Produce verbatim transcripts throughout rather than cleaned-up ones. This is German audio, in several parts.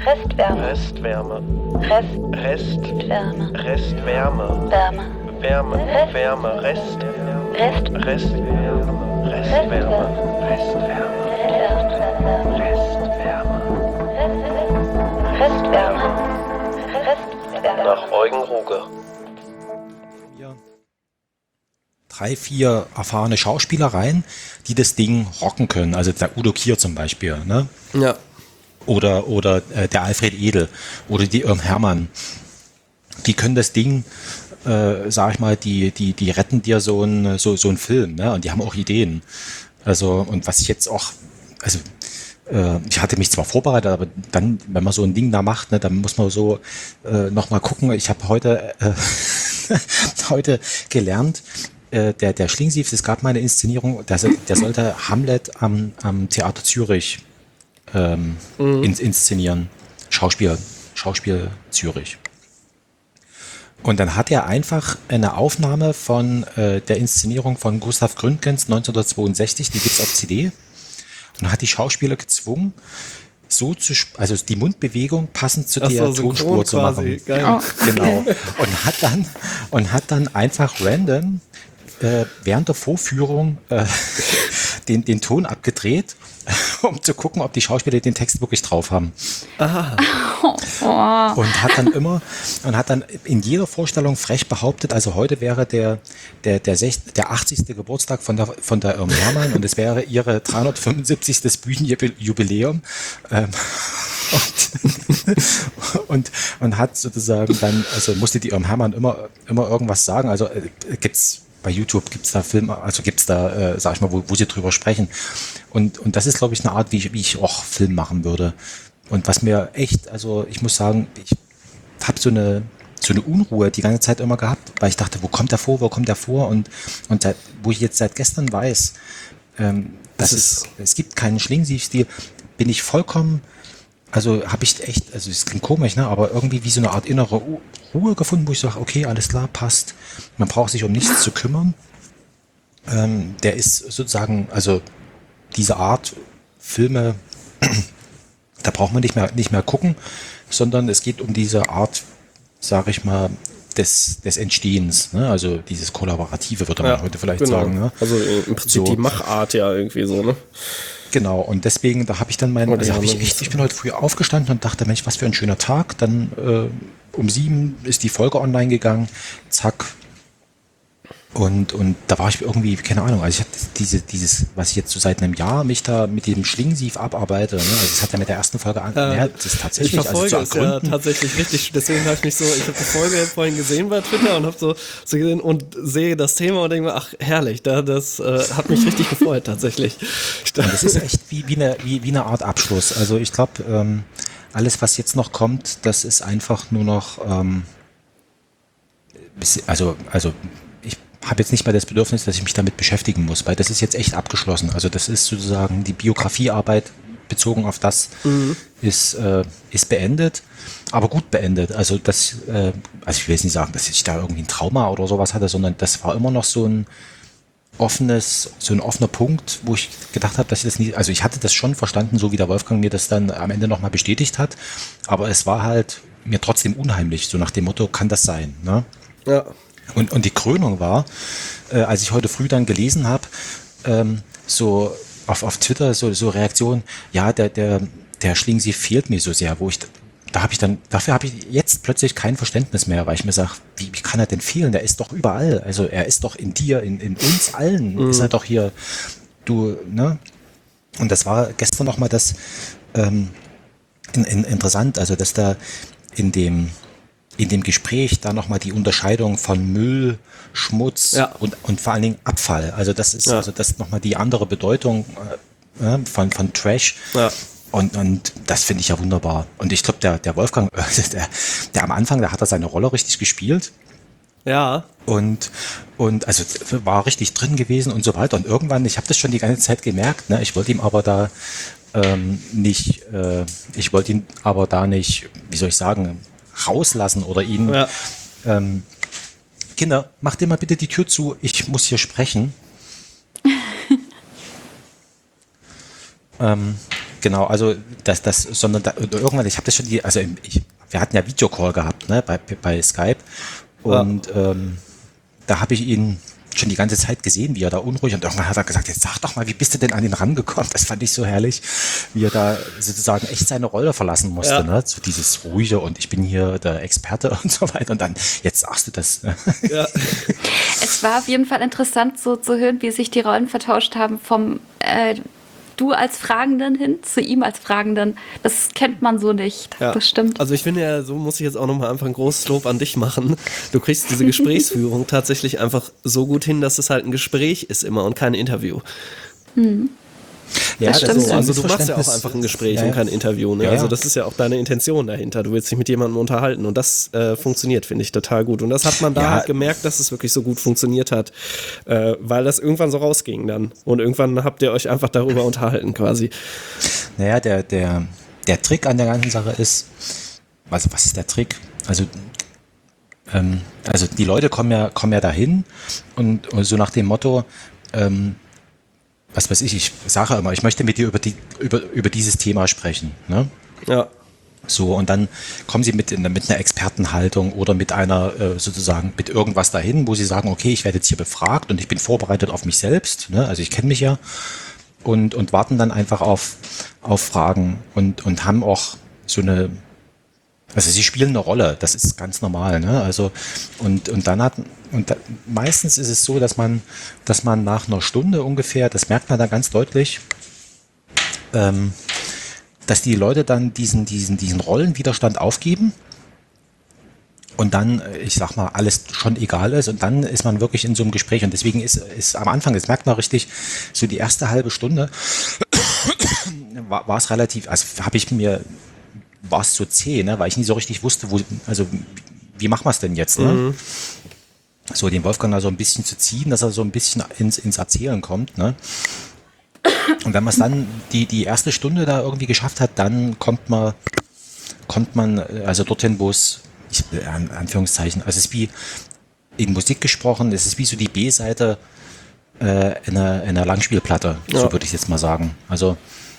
Restwärme. Restwärme. Rest. Restwärme. Restwärme. Restwärme. Wärme. Wärme. Rest. Wärme. Rest. Rest. Restwärme. Restwärme. Restwärme. Restwärme. Restwärme. Restwärme. Nach Eugen Ruge. Drei, vier erfahrene Schauspieler rein, die das Ding rocken können. Also der Udo Kier zum Beispiel, ne? Ja. Oder, oder äh, der Alfred Edel oder die Irm Hermann. Die können das Ding, äh, sag ich mal, die, die, die retten dir so einen so, so einen Film, ne? Und die haben auch Ideen. Also, und was ich jetzt auch, also äh, ich hatte mich zwar vorbereitet, aber dann, wenn man so ein Ding da macht, ne, dann muss man so äh, nochmal gucken. Ich habe heute, äh, heute gelernt, äh, der, der Schlingensief, es gab mal eine Inszenierung, der, der sollte Hamlet am, am Theater Zürich ähm, mhm. ins, inszenieren. Schauspiel, Schauspiel Zürich. Und dann hat er einfach eine Aufnahme von äh, der Inszenierung von Gustav Gründgens neunzehnhundertzweiundsechzig, die gibt's auf C D, und hat die Schauspieler gezwungen, so zu, also die Mundbewegung passend zu der so, Tonspur zu machen. Geil. Oh. Genau. Und hat dann und hat dann einfach random äh, während der Vorführung äh, den, den Ton abgedreht, um zu gucken, ob die Schauspieler den Text wirklich drauf haben. Aha. Oh. Und hat dann immer und hat dann in jeder Vorstellung frech behauptet, also heute wäre der der der, sechzigste, der achtzigste Geburtstag von der von der Irm Hermann und es wäre ihre dreihundertfünfundsiebzigste Bühnenjubiläum. Ähm, und, und und hat sozusagen dann, also musste die Irm Hermann immer immer irgendwas sagen. Also äh, gibt's bei YouTube gibt's da Filme, also gibt's da, äh, sag ich mal, wo, wo sie drüber sprechen. Und und das ist, glaube ich, eine Art, wie ich, wie ich auch Film machen würde. Und was mir echt, also ich muss sagen, ich habe so eine so eine Unruhe die ganze Zeit immer gehabt, weil ich dachte, wo kommt der vor, wo kommt der vor? Und und seit, wo ich jetzt seit gestern weiß, ähm, dass es es gibt keinen Schlingensief-Stil, bin ich vollkommen, also habe ich echt, also es klingt komisch, ne, aber irgendwie wie so eine Art innere Ruhe gefunden, wo ich sage, okay, alles klar, passt. Man braucht sich um nichts zu kümmern. Ähm, der ist sozusagen, also diese Art Filme, da braucht man nicht mehr nicht mehr gucken, sondern es geht um diese Art, sage ich mal, des, des Entstehens, ne? Also dieses Kollaborative, würde man ja, heute vielleicht genau. sagen. Ne? Also im Prinzip so. Die Machart ja irgendwie so, ne? Genau, und deswegen, da habe ich dann meinen, also hab ich echt, ich bin heute früh aufgestanden und dachte, Mensch, was für ein schöner Tag. Dann äh, um sieben ist die Folge online gegangen, zack. Und, und da war ich irgendwie, keine Ahnung, also ich hatte diese, dieses, was ich jetzt so seit einem Jahr mich da mit dem Schlingensief abarbeite, ne? Also es hat ja mit der ersten Folge an, äh, ja, das ist tatsächlich, ich verfolge also zu es ja tatsächlich richtig, deswegen habe ich mich so, ich habe die Folge vorhin gesehen bei Twitter und habe so, so gesehen und sehe das Thema und denke mir, ach herrlich, da, das äh, hat mich richtig gefreut tatsächlich. Und das ist echt wie, wie, eine, wie, wie eine Art Abschluss, also ich glaube, ähm, alles was jetzt noch kommt, das ist einfach nur noch, ähm, also, also habe jetzt nicht mehr das Bedürfnis, dass ich mich damit beschäftigen muss, weil das ist jetzt echt abgeschlossen. Also das ist sozusagen die Biografiearbeit bezogen auf das mhm. ist, äh, ist beendet, aber gut beendet. Also das, äh, also ich will jetzt nicht sagen, dass ich da irgendwie ein Trauma oder sowas hatte, sondern das war immer noch so ein offenes, so ein offener Punkt, wo ich gedacht habe, dass ich das nicht, also ich hatte das schon verstanden, so wie der Wolfgang mir das dann am Ende nochmal bestätigt hat, aber es war halt mir trotzdem unheimlich, so nach dem Motto, kann das sein, ne? Ja. Und, und die Krönung war, äh, als ich heute früh dann gelesen habe, ähm, so auf, auf Twitter so, so Reaktionen, ja, der, der, der Schlingensief fehlt mir so sehr, wo ich, da habe ich dann, dafür habe ich jetzt plötzlich kein Verständnis mehr, weil ich mir sage, wie, wie kann er denn fehlen? Der ist doch überall, also er ist doch in dir, in, in uns allen, mhm. ist er doch hier, du, ne? Und das war gestern nochmal das ähm, in, in, interessant, also dass da in dem in dem Gespräch da nochmal die Unterscheidung von Müll, Schmutz ja. und, und vor allen Dingen Abfall. Also das ist ja. also das nochmal die andere Bedeutung äh, von, von Trash. Ja. Und, und das finde ich ja wunderbar. Und ich glaube, der, der Wolfgang, der, der am Anfang, da hat er seine Rolle richtig gespielt. Ja. Und, und also war richtig drin gewesen und so weiter. Und irgendwann, ich habe das schon die ganze Zeit gemerkt, ne? Ich wollte ihm aber da ähm, nicht, äh, ich wollte ihn aber da nicht, wie soll ich sagen, rauslassen oder ihn, ja. ähm, Kinder, mach dir mal bitte die Tür zu, ich muss hier sprechen. ähm, Genau, also das, das, sondern da, irgendwann, ich habe das schon die, also ich, wir hatten ja Videocall gehabt, ne, bei, bei Skype und ja. ähm, da habe ich ihn schon die ganze Zeit gesehen, wie er da unruhig und irgendwann hat er gesagt, jetzt sag doch mal, wie bist du denn an ihn rangekommen? Das fand ich so herrlich, wie er da sozusagen echt seine Rolle verlassen musste, ja. ne, so dieses ruhige und ich bin hier der Experte und so weiter und dann, jetzt sagst du das. Ja. Es war auf jeden Fall interessant so zu hören, wie sich die Rollen vertauscht haben vom äh, du als Fragenden hin zu ihm als Fragenden. Das kennt man so nicht. Ja. Das stimmt. Also ich finde ja, so muss ich jetzt auch nochmal einfach ein großes Lob an dich machen. Du kriegst diese Gesprächsführung tatsächlich einfach so gut hin, dass es halt ein Gespräch ist immer und kein Interview. Hm. Ja, das das stimmt. ist So, also du machst ja auch einfach ein Gespräch ja, und kein Interview. Ne? Ja, ja. Also das ist ja auch deine Intention dahinter. Du willst dich mit jemandem unterhalten und das äh, funktioniert, finde ich, total gut. Und das hat man da Ja. halt gemerkt, dass es wirklich so gut funktioniert hat, äh, weil das irgendwann so rausging dann. Und irgendwann habt ihr euch einfach darüber unterhalten quasi. Naja, der, der, der Trick an der ganzen Sache ist, also was ist der Trick? Also, ähm, also die Leute kommen ja, kommen ja dahin und, und so nach dem Motto, ähm, was weiß ich, ich sage immer, ich möchte mit dir über, die, über, über dieses Thema sprechen. Ne? Ja. So, und dann kommen sie mit, in, mit einer Expertenhaltung oder mit einer, äh, sozusagen, mit irgendwas dahin, wo sie sagen, okay, ich werde jetzt hier befragt und ich bin vorbereitet auf mich selbst, ne? Also ich kenne mich ja und, und warten dann einfach auf, auf Fragen und, und haben auch so eine, also sie spielen eine Rolle, das ist ganz normal, ne? Also und und dann hat und da, meistens ist es so, dass man dass man nach einer Stunde ungefähr, das merkt man da ganz deutlich, ähm, dass die Leute dann diesen diesen diesen Rollenwiderstand aufgeben und dann, ich sag mal, alles schon egal ist und dann ist man wirklich in so einem Gespräch und deswegen ist ist am Anfang, das merkt man richtig, so die erste halbe Stunde war, war es relativ, also habe ich mir war es so zäh, ne? Weil ich nie so richtig wusste, wo, also wie machen wir es denn jetzt? Ne? Mhm. So den Wolfgang da so ein bisschen zu ziehen, dass er so ein bisschen ins, ins Erzählen kommt. Ne? Und wenn man es dann die, die erste Stunde da irgendwie geschafft hat, dann kommt man, kommt man also dorthin, wo es, ich, an Anführungszeichen, also es ist wie in Musik gesprochen, es ist wie so die B-Seite äh, in, einer, in einer Langspielplatte, ja. So würde ich jetzt mal sagen. Also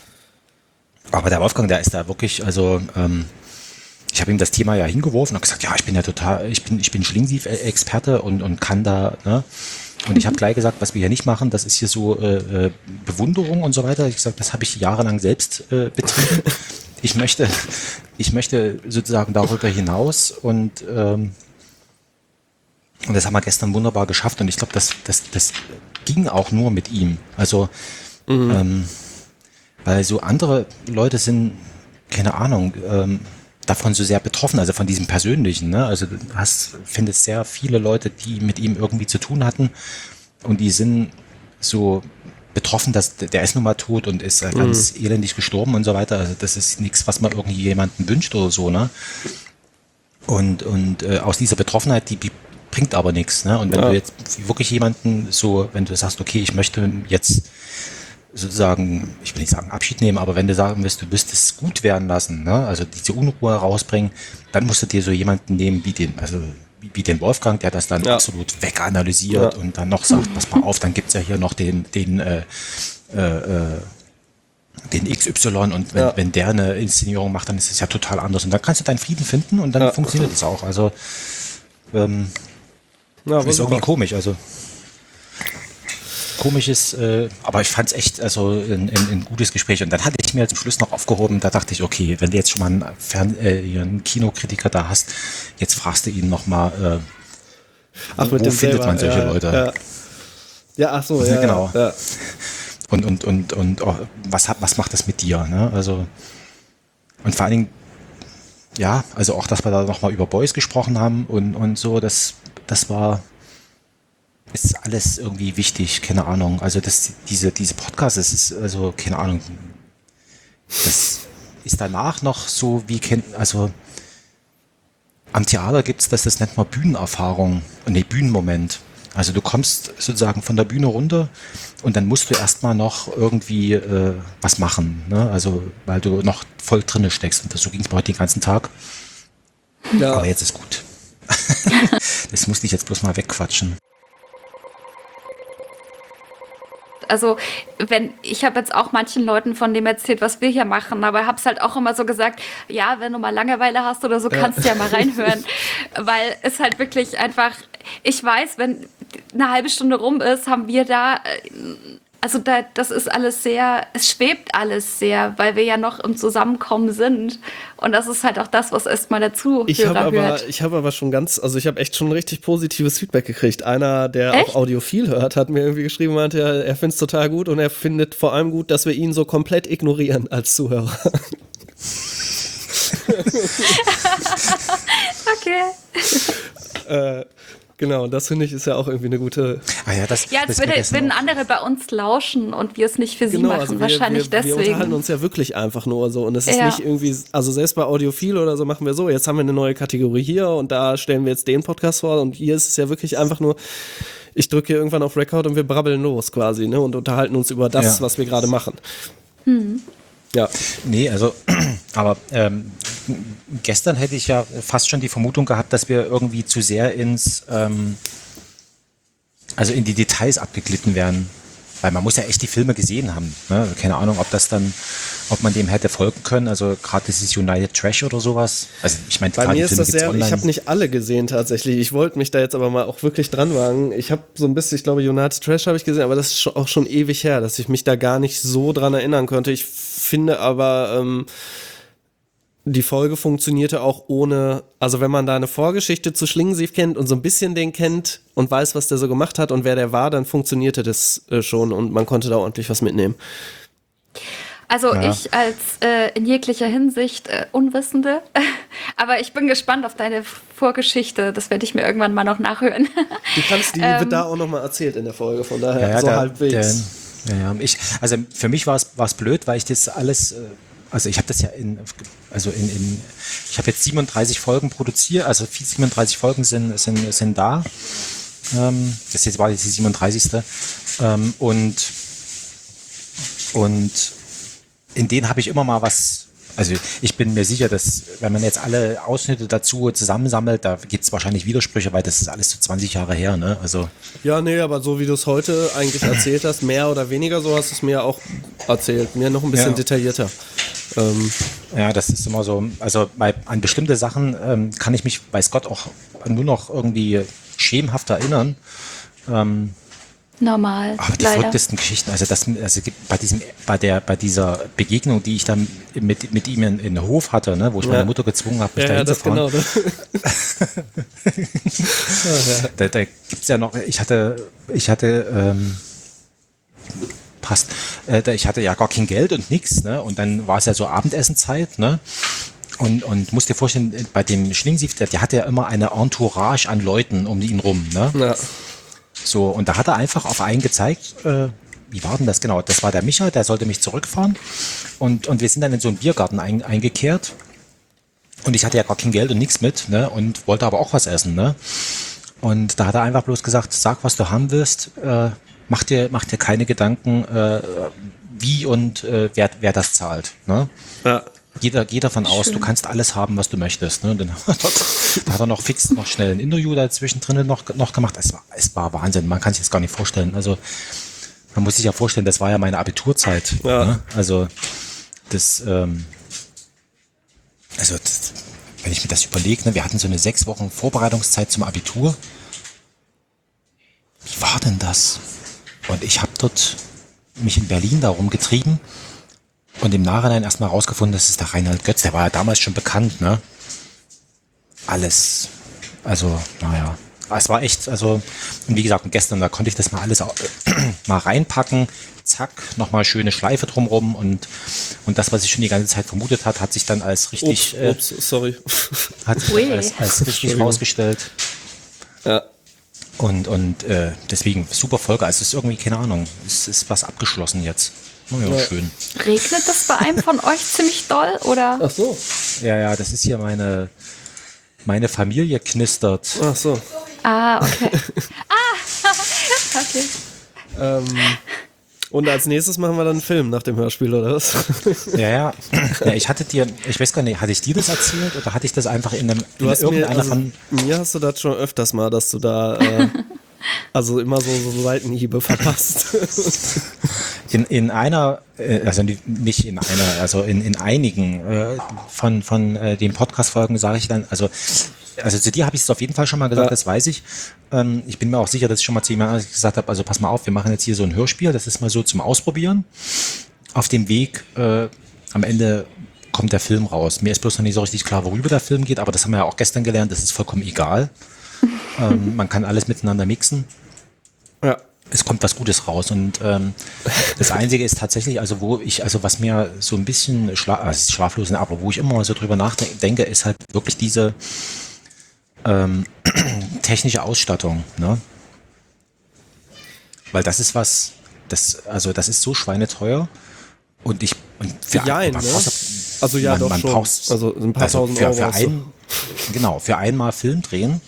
aber der Wolfgang, der ist da wirklich, also ähm, ich habe ihm das Thema ja hingeworfen und gesagt, ja, ich bin ja total, ich bin, ich bin Schlingensief-Experte und, und kann da, ne? Und ich habe gleich gesagt, was wir hier nicht machen, das ist hier so äh, Bewunderung und so weiter. Ich gesagt, das habe ich jahrelang selbst äh, betrieben. Ich möchte, ich möchte sozusagen darüber hinaus und ähm, und das haben wir gestern wunderbar geschafft und ich glaube, das, das, das ging auch nur mit ihm. Also mhm. ähm, weil so andere Leute sind, keine Ahnung, ähm, davon so sehr betroffen, also von diesem Persönlichen. Ne? Also du hast, findest sehr viele Leute, die mit ihm irgendwie zu tun hatten und die sind so betroffen, dass der ist nun mal tot und ist äh, ganz mhm. elendig gestorben und so weiter. Also das ist nichts, was man irgendwie jemandem wünscht oder so. Ne? Und, und äh, aus dieser Betroffenheit, die, die bringt aber nichts. Ne? Und wenn ja. du jetzt wirklich jemanden so, wenn du sagst, okay, ich möchte jetzt sozusagen, ich will nicht sagen Abschied nehmen, aber wenn du sagen willst, du wirst es gut werden lassen, ne? Also diese Unruhe rausbringen, dann musst du dir so jemanden nehmen wie den, also wie, wie den Wolfgang, der das dann ja. absolut weganalysiert ja. und dann noch sagt, pass mal auf, dann gibt's ja hier noch den, den, äh, äh, den X Y und wenn, ja. wenn der eine Inszenierung macht, dann ist es ja total anders und dann kannst du deinen Frieden finden und dann ja. funktioniert es auch. Also ähm, ja, ist irgendwie komisch, also komisches, äh, aber ich fand es echt also ein, ein, ein gutes Gespräch. Und dann hatte ich mir zum Schluss noch aufgehoben, da dachte ich, okay, wenn du jetzt schon mal einen, Fern-, äh, einen Kinokritiker da hast, jetzt fragst du ihn nochmal, äh, ach, wo, wo findet selber, man solche ja, Leute? Ja. ja, ach so, ja. Genau. Ja. Und, und, und, und oh, was, hat, was macht das mit dir? Ne? Also, und vor allen Dingen, ja, also auch, dass wir da nochmal über Boys gesprochen haben und, und so, das, das war ist alles irgendwie wichtig, keine Ahnung. Also das, diese, diese Podcasts, das ist also, keine Ahnung, das ist danach noch so wie, also am Theater gibt's das, das nennt man Bühnenerfahrung, nee, Bühnenmoment. Also du kommst sozusagen von der Bühne runter und dann musst du erstmal noch irgendwie äh, was machen, ne? Also weil du noch voll drinne steckst und das, so ging es mir heute den ganzen Tag. Ja. Aber jetzt ist gut. Das musste ich jetzt bloß mal wegquatschen. Also wenn ich habe jetzt auch manchen Leuten von dem erzählt, was wir hier machen, aber habe es halt auch immer so gesagt, ja, wenn du mal Langeweile hast oder so, kannst du ja mal reinhören, weil es halt wirklich einfach, ich weiß, wenn eine halbe Stunde rum ist, haben wir da, also da, das ist alles sehr, es schwebt alles sehr, weil wir ja noch im Zusammenkommen sind und das ist halt auch das, was erstmal dazu Ich habe aber, hört. ich habe aber schon ganz, also ich habe echt schon richtig positives Feedback gekriegt. Einer, der Echt? auch Audiophil hört, hat mir irgendwie geschrieben, meinte, er, er findet es total gut und er findet vor allem gut, dass wir ihn so komplett ignorieren als Zuhörer. Okay. äh, genau, das finde ich ist ja auch irgendwie eine gute... Ah ja, das, Ja, das als würde, vergessen würden auch. andere bei uns lauschen und wir es nicht für sie Genau, machen. also wir, Wahrscheinlich wir, wir unterhalten deswegen. uns ja wirklich einfach nur so und es ist Ja. nicht irgendwie, also selbst bei Audiophil oder so machen wir so, jetzt haben wir eine neue Kategorie hier und da stellen wir jetzt den Podcast vor und hier ist es ja wirklich einfach nur, ich drücke hier irgendwann auf Record und wir brabbeln los quasi, ne, und unterhalten uns über das, Ja. was wir gerade machen. Hm. Ja. Nee, also, aber ähm, gestern hätte ich ja fast schon die Vermutung gehabt, dass wir irgendwie zu sehr ins, ähm, also in die Details abgeglitten werden. Weil man muss ja echt die Filme gesehen haben. Ne? Keine Ahnung, ob das dann, ob man dem hätte folgen können. Also gerade dieses United Trash oder sowas. Also ich meine, Bei klar, mir die ist das Filme gibt's sehr, online. ich habe nicht alle gesehen tatsächlich. Ich wollte mich da jetzt aber mal auch wirklich dran wagen. Ich habe so ein bisschen, ich glaube, United Trash habe ich gesehen, aber das ist schon, auch schon ewig her, dass ich mich da gar nicht so dran erinnern konnte. Ich finde aber, ähm, die Folge funktionierte auch ohne, also wenn man da eine Vorgeschichte zu Schlingensief kennt und so ein bisschen den kennt und weiß, was der so gemacht hat und wer der war, dann funktionierte das äh, schon und man konnte da ordentlich was mitnehmen. Also Ja. ich als äh, in jeglicher Hinsicht äh, Unwissende, aber ich bin gespannt auf deine Vorgeschichte. Das werde ich mir irgendwann mal noch nachhören. Die kannst, die Ähm. wird da auch nochmal erzählt in der Folge, von daher ja, ja, so der, halbwegs. Der, ja, ja, ich, also für mich war es war es blöd, weil ich das alles, äh, also ich habe das ja in, also in, in ich habe jetzt siebenunddreißig Folgen produziert, also siebenunddreißig Folgen sind, sind, sind da. Ähm, das jetzt war jetzt die siebenunddreißigste. Ähm, und, und in denen habe ich immer mal was, also ich bin mir sicher, dass wenn man jetzt alle Ausschnitte dazu zusammensammelt, da gibt es wahrscheinlich Widersprüche, weil das ist alles so zwanzig Jahre her, ne? Also Ja, nee, aber so wie du es heute eigentlich erzählt hast, mehr oder weniger, so hast du es mir auch erzählt. Mir noch ein bisschen Ja. detaillierter. Ähm, ja, das ist immer so, also bei, an bestimmte Sachen ähm, kann ich mich, weiß Gott, auch nur noch irgendwie schemenhaft erinnern. Ähm, Normal, aber die leider. verrücktesten Geschichten, also das, also gibt bei diesem, bei der, bei dieser Begegnung, die ich dann mit, mit ihm in, in den Hof hatte, ne, wo ich Ja. meine Mutter gezwungen habe, mich ja, da ja, das hinzufahren. genau. Da, da gibt's ja noch, ich hatte, ich hatte, ähm, passt, äh, da, ich hatte ja gar kein Geld und nix, ne, und dann war es ja so Abendessenzeit, ne, und, und musst dir vorstellen, bei dem Schlingensief, der, der hatte ja immer eine Entourage an Leuten um ihn rum, ne. Ja. So, und da hat er einfach auf einen gezeigt, äh, wie war denn das genau? Das war der Micha, der sollte mich zurückfahren. Und, und wir sind dann in so einen Biergarten ein, eingekehrt. Und ich hatte ja gar kein Geld und nichts mit, ne? Und wollte aber auch was essen, ne? Und da hat er einfach bloß gesagt, sag, was du haben willst, äh, mach dir, mach dir keine Gedanken, äh, wie und äh, wer, wer das zahlt, ne? Ja. Geh, da, geh davon aus, du kannst alles haben, was du möchtest. Ne? Und dann hat er, da hat er noch fix noch schnell ein Interview dazwischen drin noch, noch gemacht. Es war, es war Wahnsinn, man kann sich das gar nicht vorstellen. Also man muss sich ja vorstellen, das war ja meine Abiturzeit. Ja. Ne? Also das, ähm, also das, wenn ich mir das überlege, ne, wir hatten so eine sechs Wochen Vorbereitungszeit zum Abitur. Wie war denn das? Und ich habe dort mich in Berlin da rumgetrieben. Und im Nachhinein erstmal rausgefunden, das ist der Reinhard Götz, der war ja damals schon bekannt, ne? Alles. Also, naja. Es war echt, also, und wie gesagt, gestern, da konnte ich das mal alles äh, mal reinpacken, zack, nochmal schöne Schleife drumrum und, und das, was ich schon die ganze Zeit vermutet hat, hat sich dann als richtig, Ups, ups, sorry. äh, hat sich Ui. dann als, als richtig Entschuldigung. rausgestellt. Ja. Und, und äh, deswegen super Folge. Also es ist irgendwie, keine Ahnung, es ist was abgeschlossen jetzt. Oh ja, Ja. schön. Regnet das bei einem von euch ziemlich doll, oder? Ach so. Ja, ja, das ist hier meine, meine Familie knistert. Ach so. Ah, okay. ah, okay. Ähm, und als nächstes machen wir dann einen Film nach dem Hörspiel, oder was? Ja, ja. Ja, ich hatte dir, ich weiß gar nicht, hatte ich dir das erzählt oder hatte ich das einfach in, einem, Du in hast mir, irgendeiner also, von. mir hast du das schon öfters mal, dass du da äh, Also immer so, so Seitenhiebe verpasst. In, in einer, äh, also nicht in einer, also in, in einigen äh, von, von äh, den Podcast-Folgen sage ich dann, also Also zu dir habe ich es auf jeden Fall schon mal gesagt, ja. Das weiß ich. Ähm, ich bin mir auch sicher, dass ich schon mal zu jemandem gesagt habe, also pass mal auf, wir machen jetzt hier so ein Hörspiel, das ist mal so zum Ausprobieren. Auf dem Weg, äh, am Ende kommt der Film raus. Mir ist bloß noch nicht so richtig klar, worüber der Film geht, aber das haben wir ja auch gestern gelernt, das ist vollkommen egal. ähm, man kann alles miteinander mixen. Ja. Es kommt was Gutes raus und ähm, das Einzige ist tatsächlich, also wo ich, also was mir so ein bisschen schla also schlaflos, aber wo ich immer mal so drüber nachdenke, ist halt wirklich diese ähm, technische Ausstattung, ne? Weil das ist was, das, also das ist so schweineteuer und ich und für Jein, man ne? braucht, Also ja, man, doch man schon. braucht, also ein paar also tausend für, Euro. für hast du. ein, genau, für einmal Film drehen.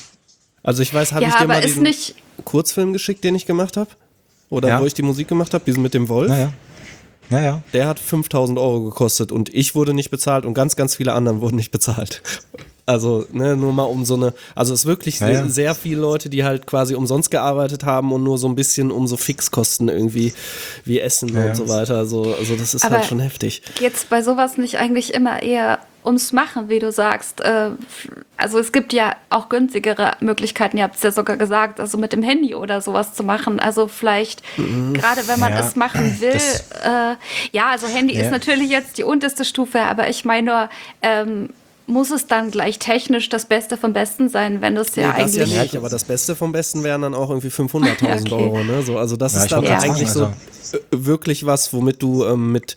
Also ich weiß, habe Ja, ich dir aber mal ist diesen nicht- Kurzfilm geschickt, den ich gemacht habe? Oder Ja. wo ich die Musik gemacht habe, diesen mit dem Wolf? Naja, naja. Der hat fünftausend Euro gekostet und ich wurde nicht bezahlt und ganz, ganz viele anderen wurden nicht bezahlt. Also, ne, nur mal um so eine, also es ist wirklich Ja, ja. sehr, sehr viele Leute, die halt quasi umsonst gearbeitet haben und nur so ein bisschen um so Fixkosten irgendwie, wie Essen Ja, ja. und so weiter. Also, also das ist Aber halt schon heftig. Geht's bei sowas nicht eigentlich immer eher ums Machen, wie du sagst? Äh, Also es gibt ja auch günstigere Möglichkeiten, ihr habt es ja sogar gesagt, also mit dem Handy oder sowas zu machen. Also vielleicht, gerade wenn man Ja, es machen will, das- äh, ja, also Handy Ja. ist natürlich jetzt die unterste Stufe, aber ich meine nur, ähm, muss es dann gleich technisch das Beste vom Besten sein, wenn es ja Nee, das ja eigentlich... nicht, aber das Beste vom Besten wären dann auch irgendwie fünfhunderttausend Ja, okay. Euro. Ne? So, also das Ja, ist ich dann wollte gerade eigentlich sagen, so äh, wirklich was, womit du ähm, mit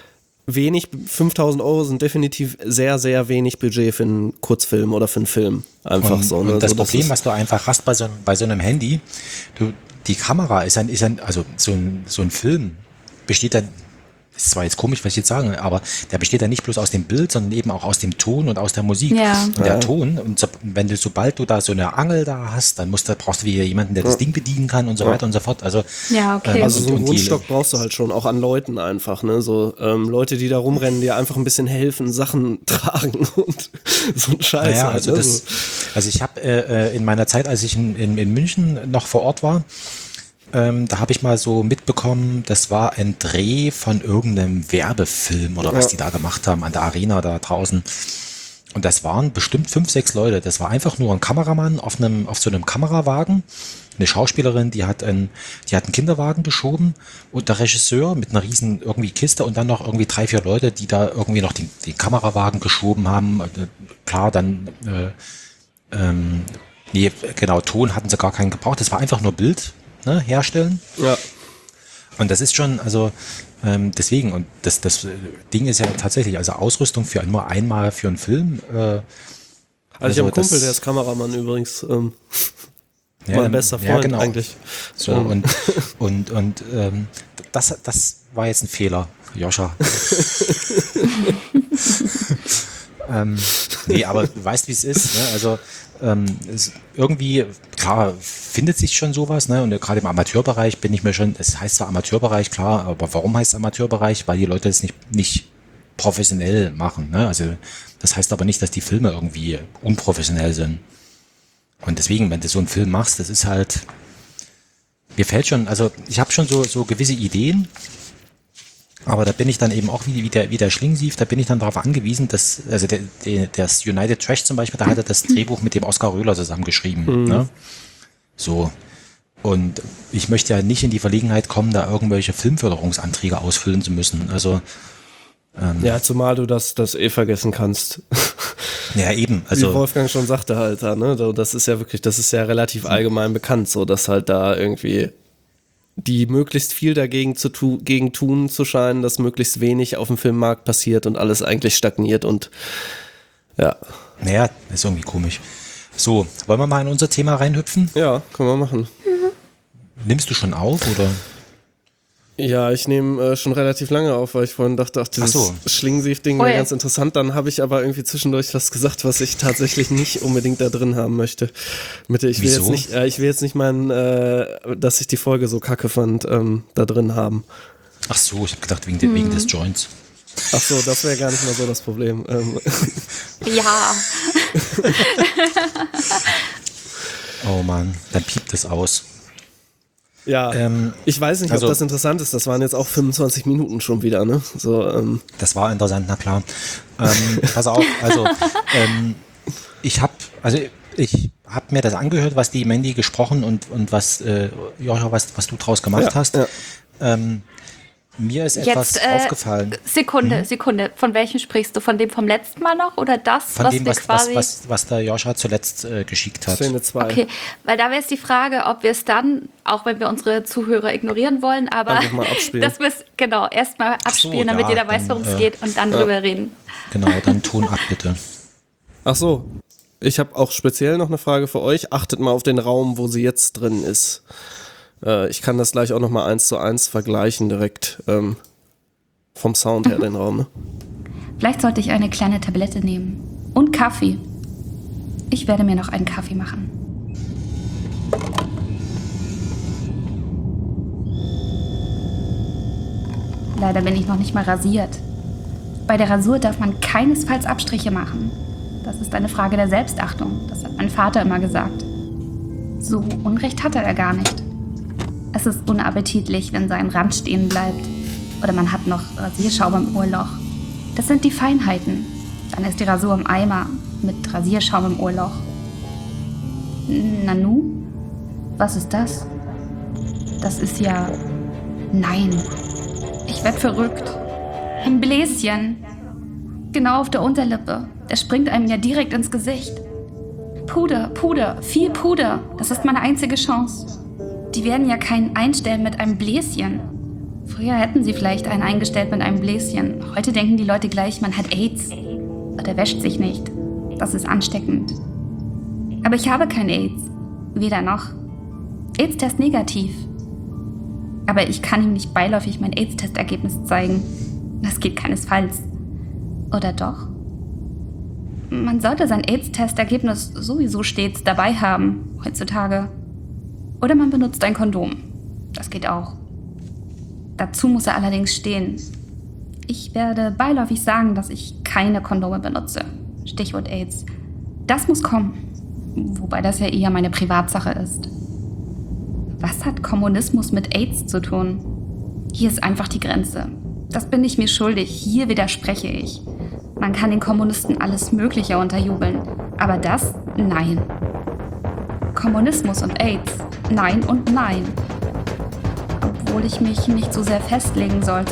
wenig, fünftausend Euro sind definitiv sehr, sehr wenig Budget für einen Kurzfilm oder für einen Film. Einfach und, so. Ne? Und das so, Problem, ist, was du einfach hast bei so, einem- bei so einem Handy, du, die Kamera ist ein, ist ein, also so ein, so ein Film besteht dann, ist zwar jetzt komisch, was ich jetzt sage, aber der besteht dann nicht bloß aus dem Bild, sondern eben auch aus dem Ton und aus der Musik. Ja. Und der Ton, und so, wenn du, sobald du da so eine Angel da hast, dann musst du, brauchst du wieder jemanden, der das Ding bedienen kann und so weiter und so fort. Also, Ja, okay. ähm, Also so einen und die- Grundstock brauchst du halt schon, auch an Leuten einfach, ne? So ähm, Leute, die da rumrennen, dir einfach ein bisschen helfen, Sachen tragen und so ein Scheiß. Naja, halt, also, ne? das, so. also ich habe äh, in meiner Zeit, als ich in, in, in München noch vor Ort war, ähm, da habe ich mal so mitbekommen, das war ein Dreh von irgendeinem Werbefilm oder was Ja. die da gemacht haben an der Arena da draußen. Und das waren bestimmt fünf, sechs Leute. Das war einfach nur ein Kameramann auf einem, auf so einem Kamerawagen. Eine Schauspielerin, die hat einen, die hat einen Kinderwagen geschoben und der Regisseur mit einer riesen irgendwie Kiste und dann noch irgendwie drei, vier Leute, die da irgendwie noch den, den Kamerawagen geschoben haben. Äh, Klar, dann, äh, ähm, nee, genau, Ton hatten sie gar keinen gebraucht. Das war einfach nur Bild, ne, herstellen. Ja. Und das ist schon, also ähm, deswegen, und das, das äh, Ding ist ja tatsächlich, also Ausrüstung für nur einmal für einen Film. Äh, Also, ich also habe einen Kumpel, das- der ist Kameramann übrigens. Ähm, Ja, mein dann- bester ja, Freund genau. eigentlich. So, Ähm, und, und, und ähm, das, das war jetzt ein Fehler, Joscha. ähm, nee, aber du weißt, wie es ist. Ne? Also ähm, es, irgendwie, klar, findet sich schon sowas. Ne? Und gerade im Amateurbereich bin ich mir schon, es heißt zwar Amateurbereich, klar, aber warum heißt es Amateurbereich? Weil die Leute es nicht, nicht professionell machen. Ne? Also das heißt aber nicht, dass die Filme irgendwie unprofessionell sind. Und deswegen, wenn du so einen Film machst, das ist halt, mir fällt schon, also ich habe schon so, so gewisse Ideen, aber da bin ich dann eben auch wie, wie, der, wie der Schlingensief, da bin ich dann darauf angewiesen, dass, also der, der, das United Trash zum Beispiel, da hat er das Drehbuch mit dem Oskar Röhler zusammengeschrieben. Ne? So. Und ich möchte ja nicht in die Verlegenheit kommen, da irgendwelche Filmförderungsanträge ausfüllen zu müssen. Also, Ja, zumal du das, das eh vergessen kannst. ja eben, Wie also. Wolfgang schon sagte halt da, ne? So, das ist ja wirklich, das ist ja relativ allgemein bekannt, so dass halt da irgendwie die möglichst viel dagegen zu tu gegen tun zu scheinen, dass möglichst wenig auf dem Filmmarkt passiert und alles eigentlich stagniert und ja. Naja, ist irgendwie komisch. So, wollen wir mal in unser Thema reinhüpfen? Ja, können wir machen. Nimmst du schon auf oder? Ja, ich nehme äh, schon relativ lange auf, weil ich vorhin dachte, ach, dieses Ach so. Schlingensief-Ding Oh wäre ja. ganz interessant. Dann habe ich aber irgendwie zwischendurch was gesagt, was ich tatsächlich nicht unbedingt da drin haben möchte. Mit der, ich will Wieso? jetzt nicht, äh, ich will jetzt nicht meinen, äh, dass ich die Folge so kacke fand, ähm, da drin haben. Ach so, ich habe gedacht wegen, de, wegen des Joints. Ach so, das wäre gar nicht mal so das Problem. Ähm, Ja, Oh Mann, dann piept es aus. Ja, Ähm, ich weiß nicht, also- ob das interessant ist. Das waren jetzt auch fünfundzwanzig Minuten schon wieder, ne? So, ähm, Das war interessant, na klar. Ähm, pass auf, also ähm, ich habe also ich habe mir das angehört, was die Mandy gesprochen und und was äh, Jocha, was was du draus gemacht Ja, hast. ja. Ähm, mir ist etwas Jetzt, äh, aufgefallen. Sekunde, Sekunde. Von welchem sprichst du? Von dem vom letzten Mal noch oder das, Von was dem, wir was, was, quasi... was, was der Jocha zuletzt äh, geschickt hat. Szene zwei. Okay, weil da wäre es die Frage, ob wir es dann, auch wenn wir unsere Zuhörer ignorieren wollen, aber Einfach mal abspielen. dass wir es genau erstmal abspielen, damit ja, jeder weiß, dann, worum es äh, geht und dann drüber reden. Genau, dann Ton ab bitte. Ach so, ich habe auch speziell noch eine Frage für euch. Achtet mal auf den Raum, wo sie jetzt drin ist. Äh, ich kann das gleich auch noch mal eins zu eins vergleichen direkt ähm, vom Sound her, den Raum. Ne? Vielleicht sollte ich eine kleine Tablette nehmen. Und Kaffee. Ich werde mir noch einen Kaffee machen. Leider bin ich noch nicht mal rasiert. Bei der Rasur darf man keinesfalls Abstriche machen. Das ist eine Frage der Selbstachtung. Das hat mein Vater immer gesagt. So Unrecht hatte er gar nicht. Es ist unappetitlich, wenn sein Rand stehen bleibt. Oder man hat noch Rasierschaum im Ohrloch. Das sind die Feinheiten. Dann ist die Rasur im Eimer mit Rasierschaum im Ohrloch. Nanu? Was ist das? Das ist ja... Nein. Ich werd verrückt. Ein Bläschen. Genau auf der Unterlippe. Das springt einem ja direkt ins Gesicht. Puder, Puder, viel Puder. Das ist meine einzige Chance. Die werden ja keinen einstellen mit einem Bläschen. Früher hätten sie vielleicht einen eingestellt mit einem Bläschen. Heute denken die Leute gleich, man hat AIDS. Oder wäscht sich nicht. Das ist ansteckend. Aber ich habe kein AIDS. Weder noch. AIDS-Test negativ. Aber ich kann ihm nicht beiläufig mein AIDS-Testergebnis zeigen. Das geht keinesfalls. Oder doch? Man sollte sein AIDS-Testergebnis sowieso stets dabei haben, heutzutage. Oder man benutzt ein Kondom. Das geht auch. Dazu muss er allerdings stehen. Ich werde beiläufig sagen, dass ich keine Kondome benutze. Stichwort AIDS. Das muss kommen. Wobei das ja eher meine Privatsache ist. Was hat Kommunismus mit AIDS zu tun? Hier ist einfach die Grenze. Das bin ich mir schuldig. Hier widerspreche ich. Man kann den Kommunisten alles Mögliche unterjubeln. Aber das, nein. Kommunismus und AIDS, nein und nein. Obwohl ich mich nicht so sehr festlegen sollte.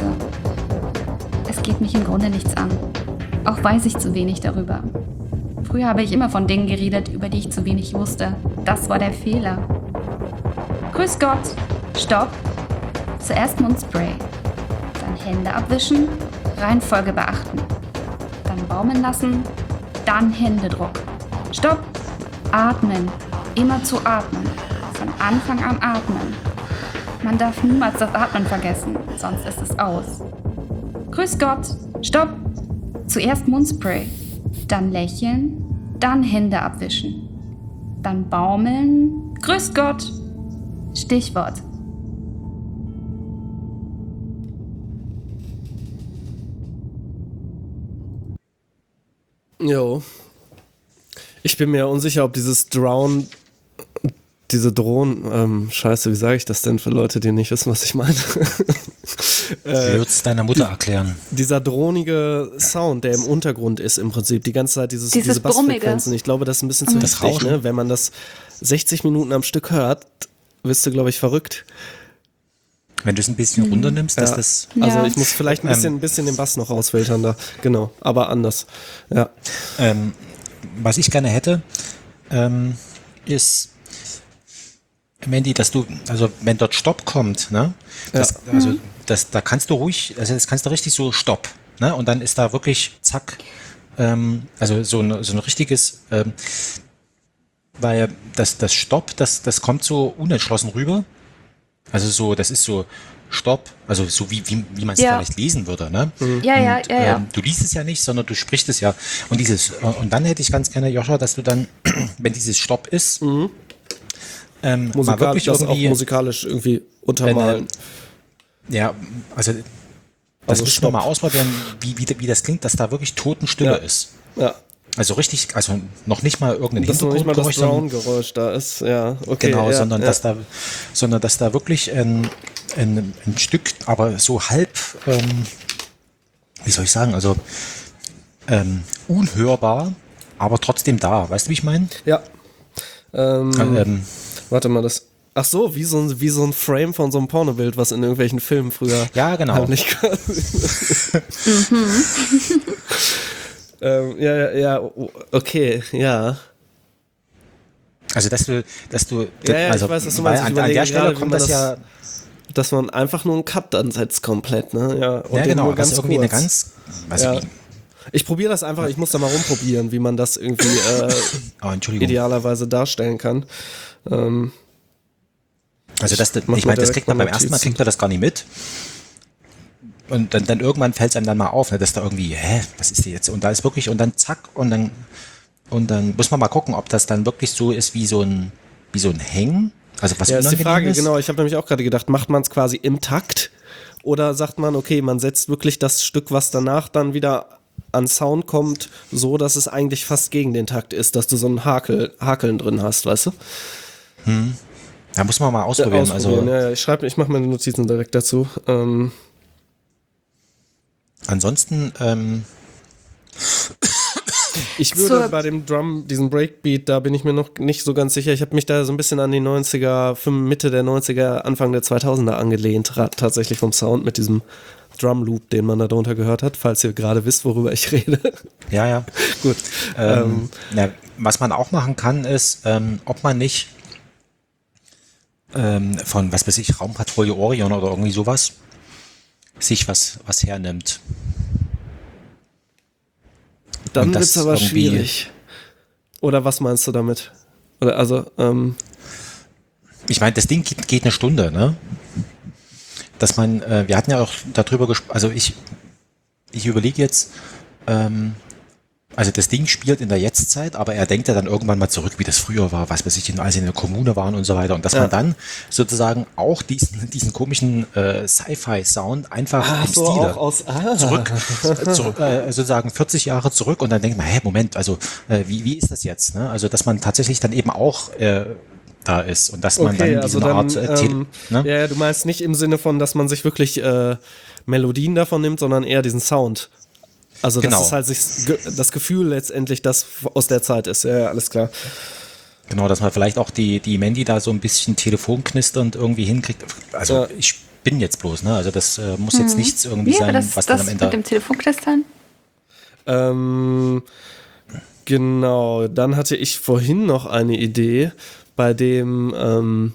Es geht mich im Grunde nichts an. Auch weiß ich zu wenig darüber. Früher habe ich immer von Dingen geredet, über die ich zu wenig wusste. Das war der Fehler. Grüß Gott. Stopp. Zuerst Mundspray. Dann Hände abwischen. Reihenfolge beachten. Dann baumeln lassen. Dann Händedruck. Stopp. Atmen. Immer zu atmen. Von Anfang an atmen. Man darf niemals das Atmen vergessen, sonst ist es aus. Grüß Gott. Stopp. Zuerst Mundspray. Dann lächeln. Dann Hände abwischen. Dann baumeln. Grüß Gott. Stichwort. Jo. Ich bin mir unsicher, ob dieses Drown, diese Drohnen, ähm, scheiße, wie sage ich das denn für Leute, die nicht wissen, was ich meine? Du würdest deiner Mutter erklären. Dieser drohnige Sound, der im Untergrund ist im Prinzip, die ganze Zeit dieses, Dieses diese Bassfrequenzen. Ich glaube, das ist ein bisschen zu Das heftig, Rauschen. ne? Wenn man das sechzig Minuten am Stück hört, wirst du, glaube ich, verrückt. Wenn du es ein bisschen runternimmst, dass Ja. das... Also Ja. ich muss vielleicht ein bisschen, ein bisschen den Bass noch rausfiltern da. Genau, aber anders. Ja. Ähm, was ich gerne hätte, ähm, ist, Mandy, dass du, also wenn dort Stopp kommt, ne, das, Ja. also das, da kannst du ruhig, also das kannst du richtig so Stopp, ne, und dann ist da wirklich zack, ähm, also so ein, so ein richtiges, ähm, weil das, das Stopp, das, das kommt so unentschlossen rüber, also so, das ist so Stopp, also so wie, wie, wie man es Ja. vielleicht lesen würde, ne? Ja, ja, Und, ja, ja. Ähm, du liest es ja nicht, sondern du sprichst es ja. Und dieses, äh, und dann hätte ich ganz gerne, Joscha, dass du dann, wenn dieses Stopp ist, ähm, mal Musikal wirklich das auch irgendwie, musikalisch irgendwie untermalen. ja, also das Also müssen wir Stopp. mal ausprobieren, wie, wie, wie das klingt, dass da wirklich Totenstille Ja. ist. Ja. Also richtig, also noch nicht mal irgendein Dass noch nicht mal das Hintergrundgeräusch, sondern- Drown-Geräusch da ist, ja. Okay, genau, ja, sondern ja. dass da, sondern dass da wirklich ein, ein, ein Stück, aber so halb, ähm, wie soll ich sagen, also ähm, unhörbar, aber trotzdem da. Weißt du, wie ich meine? Ja. Ähm, Ähm, warte mal, das. Ach so, wie so, ein, wie so ein Frame von so einem Pornobild, was in irgendwelchen Filmen früher. Ja, genau. heimlich quasi. ähm, ja, ja, ja, o- okay, ja. also dass du, dass du, Ja, ja, also ich weiß, was du weil meinst. Ich an, an überlege der Stelle gerade, wie kommt man das das- ja, Dass man einfach nur einen Cut dann setzt komplett, ne? Ja, und ja den genau, nur das ganz ist irgendwie kurz. eine ganz, weiß Ja. ich wie, Ich probiere das einfach, ich muss da mal rumprobieren, wie man das irgendwie äh, oh, Entschuldigung. idealerweise darstellen kann. Ähm, Also das, Ich mach ich mal meine, das direkt kriegt man mal beim ersten Mal Notizen. kriegt man das gar nicht mit. Und dann, dann irgendwann fällt es einem dann mal auf, ne, dass da irgendwie, hä, was ist die jetzt? Und da ist wirklich, und dann zack, und dann, und dann muss man mal gucken, ob das dann wirklich so ist wie so ein, wie so ein Hängen. Also was ja, ist die unangenehm Frage, ist. genau. Ich habe nämlich auch gerade gedacht, macht man es quasi im Takt oder sagt man, okay, man setzt wirklich das Stück, was danach dann wieder an Sound kommt, so, dass es eigentlich fast gegen den Takt ist, dass du so ein Hakel, Hakeln drin hast, weißt du? Da muss man mal ausprobieren. Ausprobieren, Also ja, ja. Ich schreibe, ich mache meine Notizen direkt dazu. Ähm, ansonsten, ähm, Ich würde Zur- bei dem Drum, diesen Breakbeat, da bin ich mir noch nicht so ganz sicher. Ich habe mich da so ein bisschen an die neunziger, Mitte der neunziger, Anfang der zweitausender angelehnt, ra- tatsächlich vom Sound mit diesem Drum Loop, den man da drunter gehört hat, falls ihr gerade wisst, worüber ich rede. ja, ja. Gut. Ähm, na, was man auch machen kann, ist, ähm, ob man nicht ähm, von, was weiß ich, Raumpatrouille Orion oder irgendwie sowas, sich was, was hernimmt. Dann und wird's das aber irgendwie- schwierig. Oder was meinst du damit? Oder also, ähm, Ich meine, das Ding geht, geht eine Stunde, ne? Dass man, äh, wir hatten ja auch darüber gesprochen, also ich, ich überlege jetzt, ähm, also das Ding spielt in der Jetztzeit, aber er denkt ja dann irgendwann mal zurück, wie das früher war, was weiß ich, als sie in der Kommune waren und so weiter. Und dass Ja. man dann sozusagen auch diesen, diesen komischen äh, Sci-Fi-Sound einfach im Stile aus. Ah. zurück, äh, zurück äh, sozusagen vierzig Jahre zurück und dann denkt man, hä, Moment, also äh, wie, wie ist das jetzt? Ne? Also dass man tatsächlich dann eben auch äh, da ist und dass man Okay, dann also diese dann, Art äh, Tele- ähm, ne? ja, ja, du meinst nicht im Sinne von, dass man sich wirklich äh, Melodien davon nimmt, sondern eher diesen Sound. Also Genau. das ist halt sich, ge- das Gefühl letztendlich, das aus der Zeit ist. Ja, ja, alles klar. Genau, dass man vielleicht auch die, die Mandy da so ein bisschen telefonknisternd irgendwie hinkriegt. Also Ja. ich bin jetzt bloß, ne? Also das äh, muss jetzt nichts irgendwie Wie sein, war das, was dann das am Ende. mit dem Telefonknistern? Ähm, genau, dann hatte ich vorhin noch eine Idee, bei dem ähm,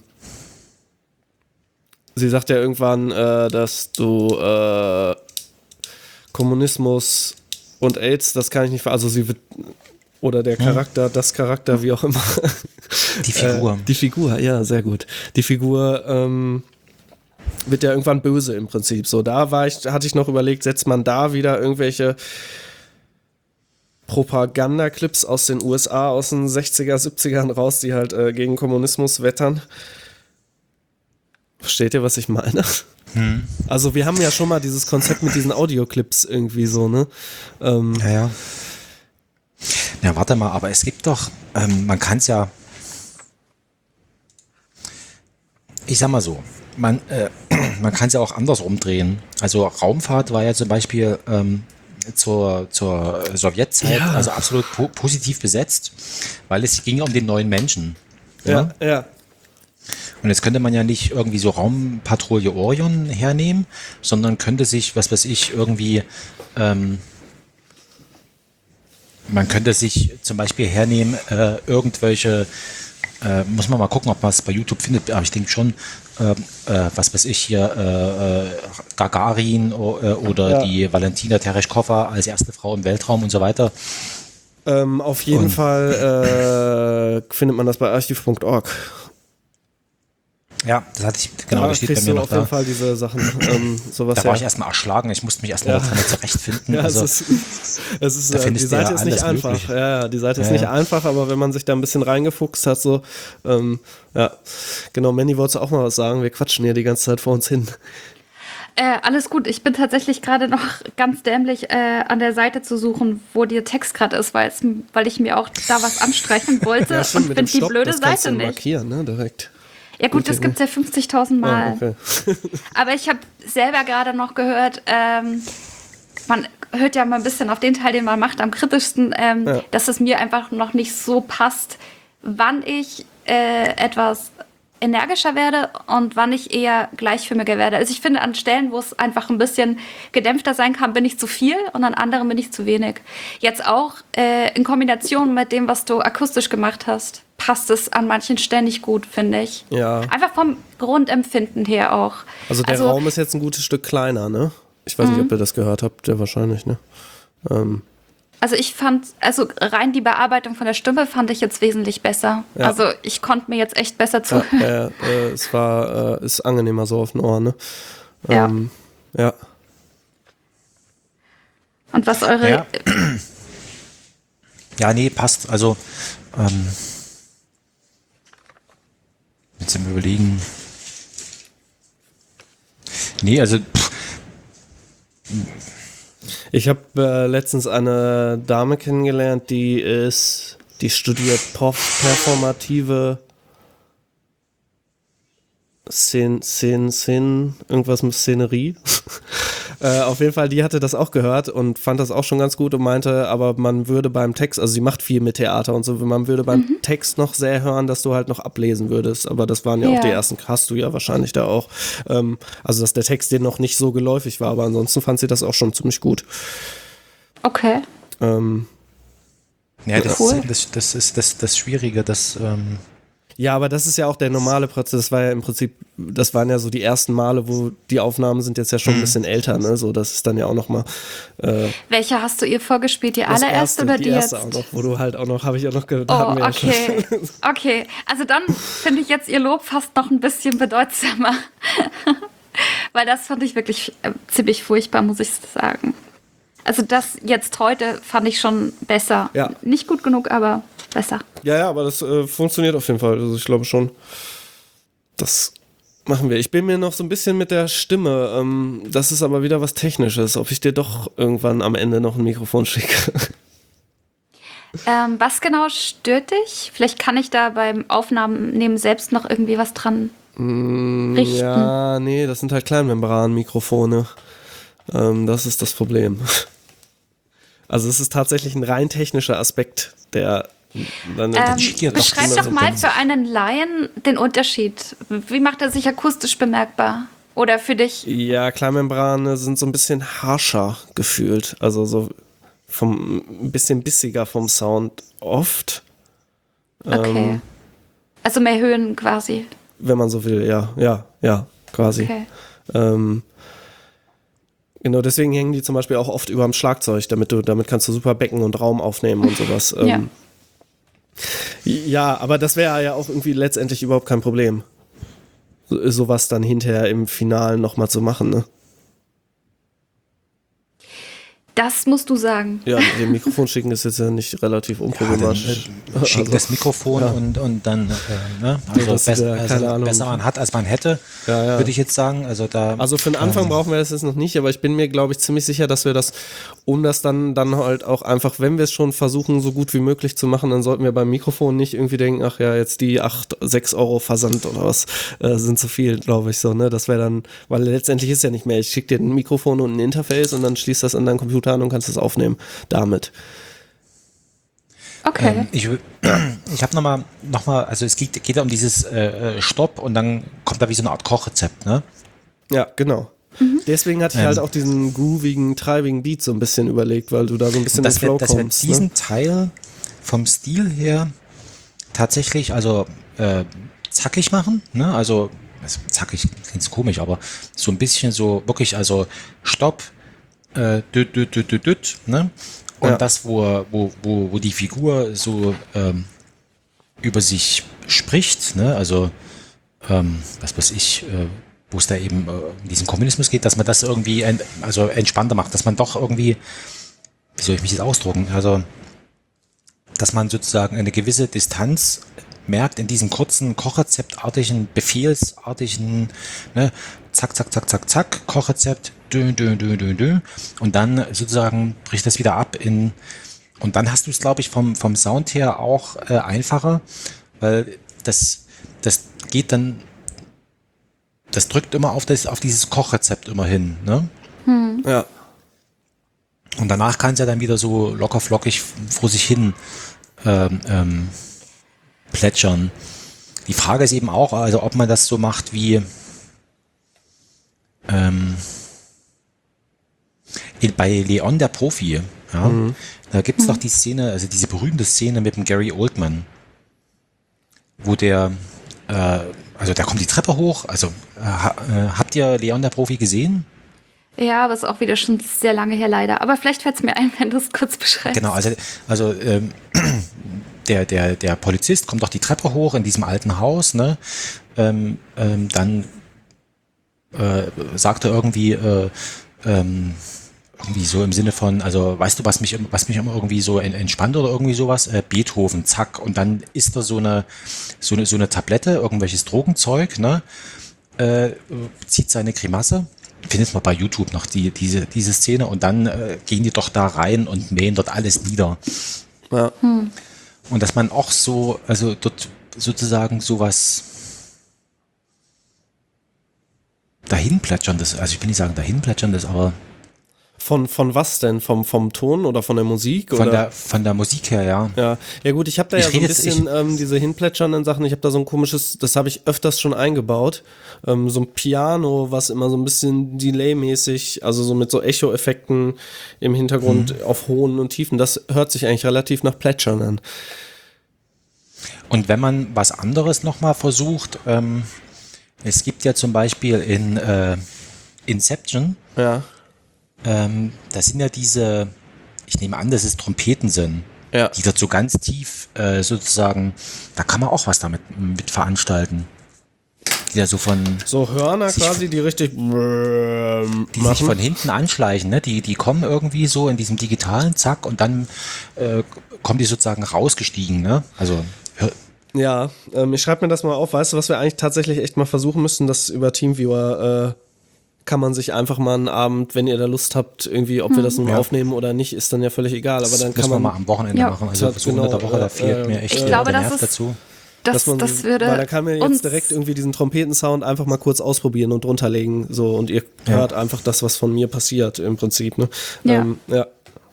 sie sagt ja irgendwann, äh, dass du äh, Kommunismus und AIDS, das kann ich nicht, ver- also sie wird, oder der Charakter, das Charakter, wie auch immer. Die Figur. Äh, die Figur, ja, sehr gut. Die Figur ähm, wird ja irgendwann böse im Prinzip. So, da war ich, hatte ich noch überlegt, setzt man da wieder irgendwelche Propagandaclips aus den U S A aus den sechziger, siebzigern raus, die halt äh, gegen Kommunismus wettern. Versteht ihr, was ich meine? Hm. Also wir haben ja schon mal dieses Konzept mit diesen Audioclips irgendwie so, ne? Ähm, Ja, ja. Ja, warte mal, aber es gibt doch, ähm, man kann es ja, ich sag mal so, man, äh, man kann es ja auch andersrum drehen. Also Raumfahrt war ja zum Beispiel ähm, zur, zur Sowjetzeit Ja. also absolut po positiv besetzt, weil es ging um den neuen Menschen. ja, ja. Und jetzt könnte man ja nicht irgendwie so Raumpatrouille Orion hernehmen, sondern könnte sich, was weiß ich, irgendwie, ähm, man könnte sich zum Beispiel hernehmen, äh, irgendwelche, äh, muss man mal gucken, ob man es bei YouTube findet, aber ich denke schon, äh, äh, was weiß ich hier, äh, äh, Gagarin o, äh, oder Ja. die Valentina Tereshkova als erste Frau im Weltraum und so weiter. Ähm, auf jeden Und- Fall äh, findet man das bei archiv punkt org. Ja, das hatte ich, genau, da das steht bei kriegst mir du noch auf jeden da. Fall diese Sachen, ähm, sowas Da ja. war ich erstmal erschlagen, ich musste mich erstmal Ja. ja. dran zurechtfinden. Ja, also, es ist, es ist da äh, die findest du Seite ja ist nicht alles einfach. möglich. Ja, ja, die Seite ist Ja, nicht ja. einfach, aber wenn man sich da ein bisschen reingefuchst hat, so, ähm, ja, genau, Manny, wolltest du auch mal was sagen? Wir quatschen hier die ganze Zeit vor uns hin. Äh, alles gut. Ich bin tatsächlich gerade noch ganz dämlich äh, an der Seite zu suchen, wo der Text gerade ist, weil, es, weil ich mir auch da was anstreichen wollte Ja, stimmt, und mit dem finde die Stopp, blöde das kannst Seite du nicht. markieren, ne, direkt. Ja gut, das gibt's ja fünfzigtausend Mal. Ah, okay. Aber ich habe selber gerade noch gehört, ähm, man hört ja mal ein bisschen auf den Teil, den man macht, am kritischsten, ähm, Ja. dass es mir einfach noch nicht so passt, wann ich äh, etwas energischer werde und wann ich eher gleichförmiger werde. Also ich finde, an Stellen, wo es einfach ein bisschen gedämpfter sein kann, bin ich zu viel und an anderen bin ich zu wenig. Jetzt auch äh, in Kombination mit dem, was du akustisch gemacht hast, passt es an manchen Stellen nicht gut, finde ich. Ja. Einfach vom Grundempfinden her auch. Also der Raum ist jetzt ein gutes Stück kleiner, ne? Ich weiß nicht, ob ihr das gehört habt, ja wahrscheinlich, ne? Ähm. Also ich fand, also rein die Bearbeitung von der Stimme fand ich jetzt wesentlich besser. Ja. Also ich konnte mir jetzt echt besser zuhören. Ja, äh, äh, es war, äh, ist angenehmer so auf den Ohren, ne? Ja. Ähm, ja. Und was eure... Ja. Ja, nee, passt. Also, ähm, jetzt im Überlegen. Nee, also, pff, Ich habe äh, letztens eine Dame kennengelernt, die ist, die studiert Perf- performative Szen, Szen, Szen, irgendwas mit Szenerie. äh, auf jeden Fall, die hatte das auch gehört und fand das auch schon ganz gut und meinte, aber man würde beim Text, also sie macht viel mit Theater und so, man würde beim Mhm. Text noch sehr hören, dass du halt noch ablesen würdest, aber das waren ja, Ja. auch die ersten, hast du ja wahrscheinlich da auch. Ähm, also, dass der Text dir noch nicht so geläufig war, aber ansonsten fand sie das auch schon ziemlich gut. Okay. Ähm, ja, das, Cool. das, das ist das, das Schwierige, das, ähm, Ja, aber das ist ja auch der normale Prozess. Das war ja im Prinzip, das waren ja so die ersten Male, wo die Aufnahmen sind jetzt ja schon ein bisschen älter, ne? So, das ist dann ja auch nochmal äh, Welche hast du ihr vorgespielt? Die das allererste erste, oder die die erste jetzt? auch noch, wo du halt auch noch, habe ich auch noch gehört. Oh, okay. Okay. Also dann finde ich jetzt ihr Lob fast noch ein bisschen bedeutsamer. Weil das fand ich wirklich äh, ziemlich furchtbar, muss ich sagen. Also das jetzt heute fand ich schon besser. Ja. Nicht gut genug, aber besser. Ja, ja, aber das äh, funktioniert auf jeden Fall. Also ich glaube schon, das machen wir. Ich bin mir noch so ein bisschen mit der Stimme. Ähm, das ist aber wieder was Technisches. Ob ich dir doch irgendwann am Ende noch ein Mikrofon schicke. Ähm, was genau stört dich? Vielleicht kann ich da beim Aufnahmen selbst noch irgendwie was dran richten. Ja, nee, das sind halt Kleinmembran-Mikrofone. Ähm, das ist das Problem. Also es ist tatsächlich ein rein technischer Aspekt, der dann Ähm, schick dir doch beschreib das doch so mal ganz- für einen Laien den Unterschied. Wie macht er sich akustisch bemerkbar? Oder für dich? Ja, Kleinmembrane sind so ein bisschen harscher gefühlt. Also so vom ein bisschen bissiger vom Sound oft. Okay. Ähm, Also mehr Höhen quasi. wenn man so will, ja, ja, ja, quasi. Okay. Ähm, genau, deswegen hängen die zum Beispiel auch oft über dem Schlagzeug, damit du, damit kannst du super Becken und Raum aufnehmen und sowas. Ja. Ähm, ja, aber das wäre ja auch irgendwie letztendlich überhaupt kein Problem. So, sowas dann hinterher im Finalen nochmal zu machen, ne? Das musst du sagen. Ja, dem Mikrofon schicken ist jetzt ja nicht relativ ja, dann, unproblematisch. äh, schick Also, das Mikrofon ja. und, und dann, äh, ne? Also, das ist besser, ja keine also Ahnung. besser man hat, als man hätte, Ja, ja. würde ich jetzt sagen. Also da. Also für den Anfang ähm, brauchen wir das jetzt noch nicht, aber ich bin mir, glaube ich, ziemlich sicher, dass wir das, um das dann, dann halt auch einfach, wenn wir es schon versuchen, so gut wie möglich zu machen, dann sollten wir beim Mikrofon nicht irgendwie denken, ach ja, jetzt die acht, sechs Euro Versand oder was, äh, sind zu viel, glaube ich so, ne? Das wäre dann, weil letztendlich ist ja nicht mehr, ich schicke dir ein Mikrofon und ein Interface und dann schließt das an deinen Computer an und kannst es aufnehmen damit. Okay. Ähm, ich ich habe nochmal, noch mal, also es geht, geht ja um dieses äh, äh, Stopp und dann kommt da wie so eine Art Kochrezept, ne? Ja, genau. Deswegen hatte ich Ähm. halt auch diesen groovigen, treibigen Beat so ein bisschen überlegt, weil du da so ein bisschen dass im wir, Flow dass wir kommst. diesen Ne? Teil vom Stil her tatsächlich, also äh, zackig machen, ne? Also also zackig klingt komisch, aber so ein bisschen so wirklich, also Stopp, äh, düt, düt, düt, düt, düt, ne? Und Ja. das, wo, wo, wo, wo die Figur so ähm, über sich spricht, ne? Also ähm, was weiß ich, äh, wo es da eben äh, in diesen Kommunismus geht, dass man das irgendwie ent, also entspannter macht, dass man doch irgendwie, wie soll ich mich jetzt ausdrucken, also dass man sozusagen eine gewisse Distanz merkt in diesen kurzen Kochrezeptartigen, befehlsartigen, ne, zack, zack, zack, zack, zack, Kochrezept, dö, dö, dö, dö, dö, und dann sozusagen bricht das wieder ab in, und dann hast du es, glaube ich, vom, vom Sound her auch äh, einfacher, weil das, das geht dann, das drückt immer auf, das, auf dieses Kochrezept immer hin, ne? Ja. Und danach kann es ja dann wieder so locker flockig vor sich hin ähm, ähm, plätschern. Die Frage ist eben auch, also ob man das so macht wie ähm, in, bei Leon der Profi. Ja? Mhm. Da gibt es doch die Szene, also diese berühmte Szene mit dem Gary Oldman, wo der, äh, also der kommt die Treppe hoch. Also äh, ha, äh, habt ihr Leon der Profi gesehen? Ja, aber ist auch wieder schon sehr lange her leider. Aber vielleicht fällt es mir ein, wenn du es kurz beschreibst. Genau, also, also ähm, der, der, der Polizist kommt doch die Treppe hoch in diesem alten Haus, ne? Ähm, ähm, dann äh, sagt er irgendwie, äh, ähm, irgendwie so im Sinne von, also weißt du, was mich, was mich immer irgendwie so entspannt oder irgendwie sowas? Äh, Beethoven, zack. Und dann isst er so eine, so eine, so eine Tablette, irgendwelches Drogenzeug, ne? Äh, zieht seine Grimasse. Findet man bei YouTube noch die, diese, diese Szene und dann äh, gehen die doch da rein und mähen dort alles nieder. Ja. Hm. Und dass man auch so, also dort sozusagen sowas dahinplätscherndes, also ich will nicht sagen dahinplätscherndes, aber Von, von was denn? Vom, vom Ton oder von der Musik? von oder? der von der Musik her, ja. Ja, ja gut, ich habe da Ich ja so ein rede jetzt- bisschen ähm, diese hinplätschernden Sachen, ich habe da so ein komisches, das habe ich öfters schon eingebaut, ähm, so ein Piano, was immer so ein bisschen Delay-mäßig, also so mit so Echo-Effekten im Hintergrund Mhm. auf hohen und tiefen, das hört sich eigentlich relativ nach Plätschern an. Und wenn man was anderes nochmal versucht, ähm, es gibt ja zum Beispiel in äh, Inception, Ja, ähm, das sind ja diese, ich nehme an, dass es Trompeten sind, ja. die dort so ganz tief äh, sozusagen, da kann man auch was damit mit veranstalten. Die da so von, So Hörner Sich- quasi, die richtig ähm, die sich von hinten anschleichen, ne? Die, die kommen irgendwie so in diesem digitalen Zack und dann äh, kommen die sozusagen rausgestiegen, ne? Also hör- Ja, ähm, ich schreibe mir das mal auf. Weißt du, was wir eigentlich tatsächlich echt mal versuchen müssen, das über Teamviewer äh, kann man sich einfach mal einen Abend, wenn ihr da Lust habt, irgendwie, ob wir das nun Ja. aufnehmen oder nicht, ist dann ja völlig egal. Aber das dann müssen kann wir man, mal am Wochenende Ja. machen. Also Ja, so unter der genau, Woche, da äh, fehlt mir äh, echt Ich der glaube, der das Nerv ist- dazu. Das, dass man, das würde weil da kann man jetzt uns direkt irgendwie diesen Trompetensound einfach mal kurz ausprobieren und drunter legen, so, und ihr Ja. hört einfach das, was von mir passiert, im Prinzip, ne? Ja. Ähm, ja.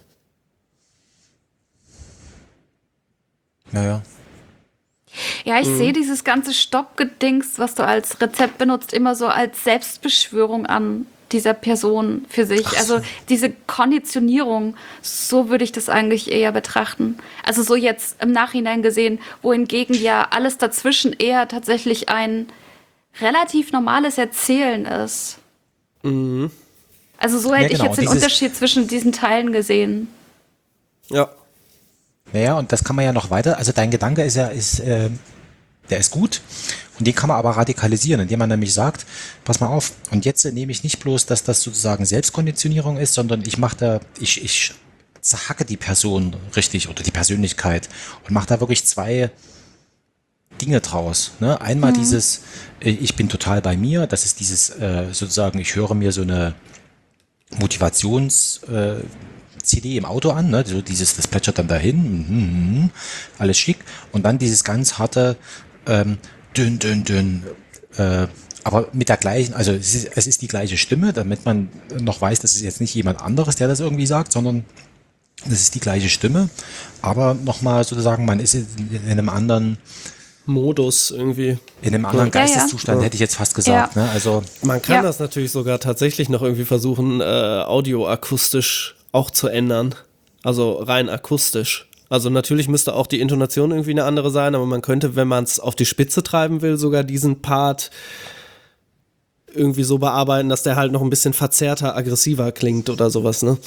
Ja, ja. Ja, ich sehe dieses ganze Stoppgedings, was du als Rezept benutzt, immer so als Selbstbeschwörung an dieser Person für sich. Ach so. Also diese Konditionierung, so würde ich das eigentlich eher betrachten. Also so jetzt im Nachhinein gesehen, wohingegen ja alles dazwischen eher tatsächlich ein relativ normales Erzählen ist. Mhm. Also so Ja, hätte genau, ich jetzt den dieses- Unterschied zwischen diesen Teilen gesehen. Ja. Naja, und das kann man ja noch weiter, also dein Gedanke ist ja, ist, äh, der ist gut und den kann man aber radikalisieren, indem man nämlich sagt, pass mal auf, und jetzt äh, nehme ich nicht bloß, dass das sozusagen Selbstkonditionierung ist, sondern ich mache da, ich, ich zerhacke die Person richtig oder die Persönlichkeit und mache da wirklich zwei Dinge draus. Ne? Einmal dieses, äh, ich bin total bei mir, das ist dieses äh, sozusagen, ich höre mir so eine Motivations- äh, C D im Auto an, ne? So dieses, das plätschert dann dahin, mhm, mhm, alles schick. Und dann dieses ganz harte, ähm, dünn, dünn, dünn, äh, aber mit der gleichen, also es ist, es ist die gleiche Stimme, damit man noch weiß, das ist jetzt nicht jemand anderes, der das irgendwie sagt, sondern das ist die gleiche Stimme, aber nochmal sozusagen, man ist in, in einem anderen, Modus irgendwie. in einem anderen Ja, ja. Geisteszustand, Ja. hätte ich jetzt fast gesagt. Ja. Ne? Also Man kann Ja. das natürlich sogar tatsächlich noch irgendwie versuchen, äh, audioakustisch auch zu ändern. Also rein akustisch. Also natürlich müsste auch die Intonation irgendwie eine andere sein, aber man könnte, wenn man es auf die Spitze treiben will, sogar diesen Part irgendwie so bearbeiten, dass der halt noch ein bisschen verzerrter, aggressiver klingt oder sowas, ne?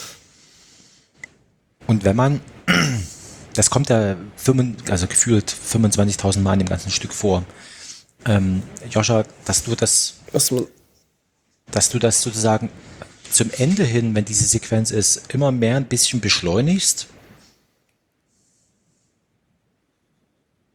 Und wenn man, das kommt ja fünf, also gefühlt fünfundzwanzigtausend Mal in dem ganzen Stück vor, ähm, Joscha, dass du das, Was man, dass du das sozusagen zum Ende hin, wenn diese Sequenz ist, immer mehr ein bisschen beschleunigst.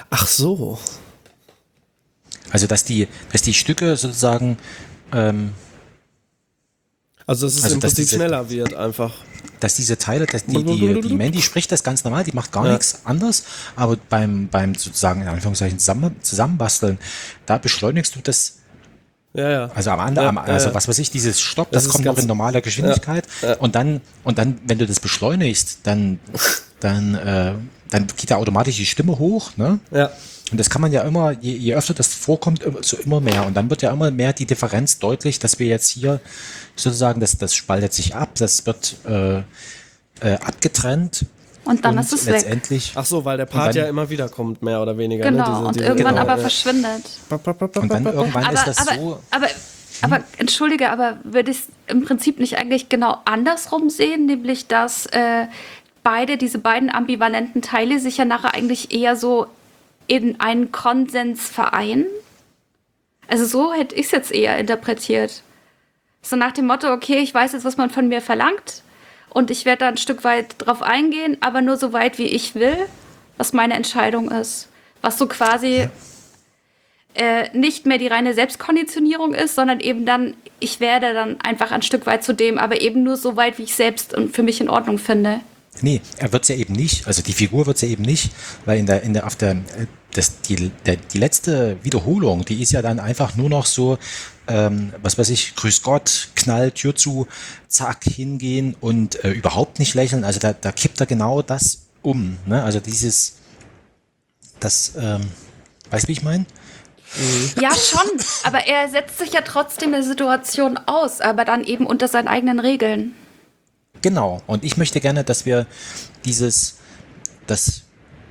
Ach so. Also dass die, dass die Stücke sozusagen, ähm, Also dass es Also, im dass Prinzip diese- schneller wird einfach. dass diese Teile, dass die, die, die Mandy spricht das ganz normal, die macht gar Ja. nichts anders, aber beim, beim sozusagen in Anführungszeichen zusammen, zusammenbasteln, da beschleunigst du das, Ja, ja. also am anderen, Ja, also ja, ja. was weiß ich, dieses Stopp, Das das, ist kommt noch ganz- in normaler Geschwindigkeit Ja, ja. und dann, und dann, wenn du das beschleunigst, dann, dann, äh, dann geht ja automatisch die Stimme hoch, ne? Ja. Und das kann man ja immer, je, je öfter das vorkommt, immer- so immer mehr. Und dann wird ja immer mehr die Differenz deutlich, dass wir jetzt hier sozusagen, das, das spaltet sich ab, das wird äh, äh, abgetrennt. Und dann ist es weg. letztendlich, Ach so, weil der Part Und dann- ja immer wieder kommt, mehr oder weniger. Genau, ne? Diese, und diese, irgendwann genau, aber ja. verschwindet. Und dann irgendwann Aber, ist das aber, so. aber, aber entschuldige, aber würde ich es im Prinzip nicht eigentlich genau andersrum sehen, nämlich dass äh, beide, diese beiden ambivalenten Teile sich ja nachher eigentlich eher so in einen Konsens vereinen? Also so hätte ich es jetzt eher interpretiert. So nach dem Motto, okay, ich weiß jetzt, was man von mir verlangt und ich werde da ein Stück weit drauf eingehen, aber nur so weit, wie ich will, was meine Entscheidung ist. Was so quasi äh, nicht mehr die reine Selbstkonditionierung ist, sondern eben dann, ich werde dann einfach ein Stück weit zu dem, aber eben nur so weit, wie ich selbst und für mich in Ordnung finde. Nee, er wird's ja eben nicht, also die Figur wird's ja eben nicht, weil in der, in der, auf der, äh, das, die, der, die letzte Wiederholung, die ist ja dann einfach nur noch so, ähm, was weiß ich, grüß Gott, Knall, Tür zu, zack, hingehen und äh, überhaupt nicht lächeln, also da, da kippt er genau das um, ne? Also dieses, das, ähm, weißt du, wie ich meine? Ja, schon, aber er setzt sich ja trotzdem der Situation aus, aber dann eben unter seinen eigenen Regeln. Genau, und ich möchte gerne, dass wir dieses, das,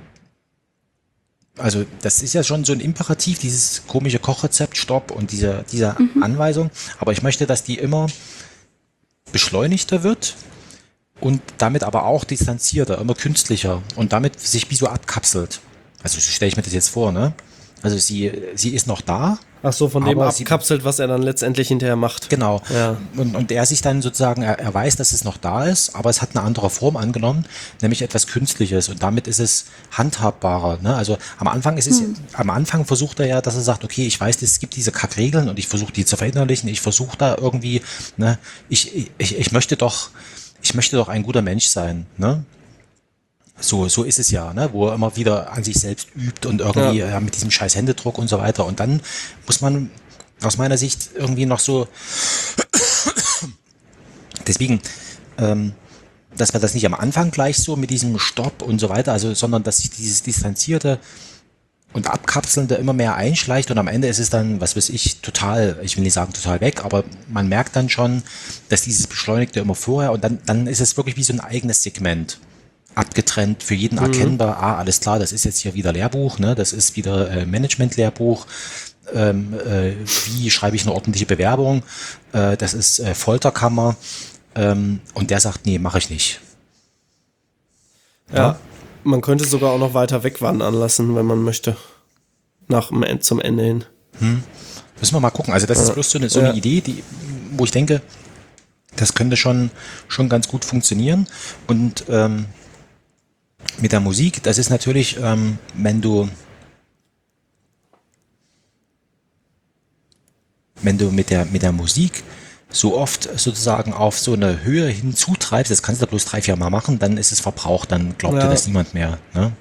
also das ist ja schon so ein Imperativ, dieses komische Kochrezept, Stopp und diese, diese Anweisung, aber ich möchte, dass die immer beschleunigter wird und damit aber auch distanzierter, immer künstlicher und damit sich wie so abkapselt. Also so stelle ich mir das jetzt vor, ne? Also sie, sie ist noch da. Ach so, von dem Aber sie- abkapselt, was er dann letztendlich hinterher macht. Genau. Ja. Und, und er sich dann sozusagen, er, er weiß, dass es noch da ist, aber es hat eine andere Form angenommen, nämlich etwas Künstliches. Und damit ist es handhabbarer. Ne? Also am Anfang ist es, am Anfang versucht er ja, dass er sagt, okay, ich weiß, es gibt diese Kackregeln und ich versuche die zu verinnerlichen. Ich versuche da irgendwie, ne, ich, ich, ich möchte doch, ich möchte doch ein guter Mensch sein. Ne? So, so ist es ja, ne? Wo er immer wieder an sich selbst übt und irgendwie Ja. äh, mit diesem scheiß Händedruck und so weiter. Und dann muss man aus meiner Sicht irgendwie noch so, deswegen, ähm, dass man das nicht am Anfang gleich so mit diesem Stopp und so weiter, also, sondern dass sich dieses Distanzierte und Abkapselnde immer mehr einschleicht und am Ende ist es dann, was weiß ich, total, ich will nicht sagen total weg, aber man merkt dann schon, dass dieses Beschleunigte immer vorher und dann, dann ist es wirklich wie so ein eigenes Segment. Abgetrennt, für jeden erkennbar, ah, alles klar, das ist jetzt hier wieder Lehrbuch, ne, das ist wieder äh, Management-Lehrbuch, ähm, äh, wie schreibe ich eine ordentliche Bewerbung, äh, das ist äh, Folterkammer, ähm, und der sagt, nee, mache ich nicht. Ja. Man könnte sogar auch noch weiter wegwandern lassen, wenn man möchte. Nach dem End, zum Ende hin. Müssen wir mal gucken, also das ist bloß so eine, so eine Ja. Idee, die, wo ich denke, das könnte schon, schon ganz gut funktionieren und ähm, mit der Musik, das ist natürlich, ähm, wenn du wenn du mit der mit der Musik so oft sozusagen auf so eine Höhe hinzutreibst, das kannst du bloß drei, vier Mal machen, dann ist es verbraucht, dann glaubt Ja. dir das niemand mehr. Ne?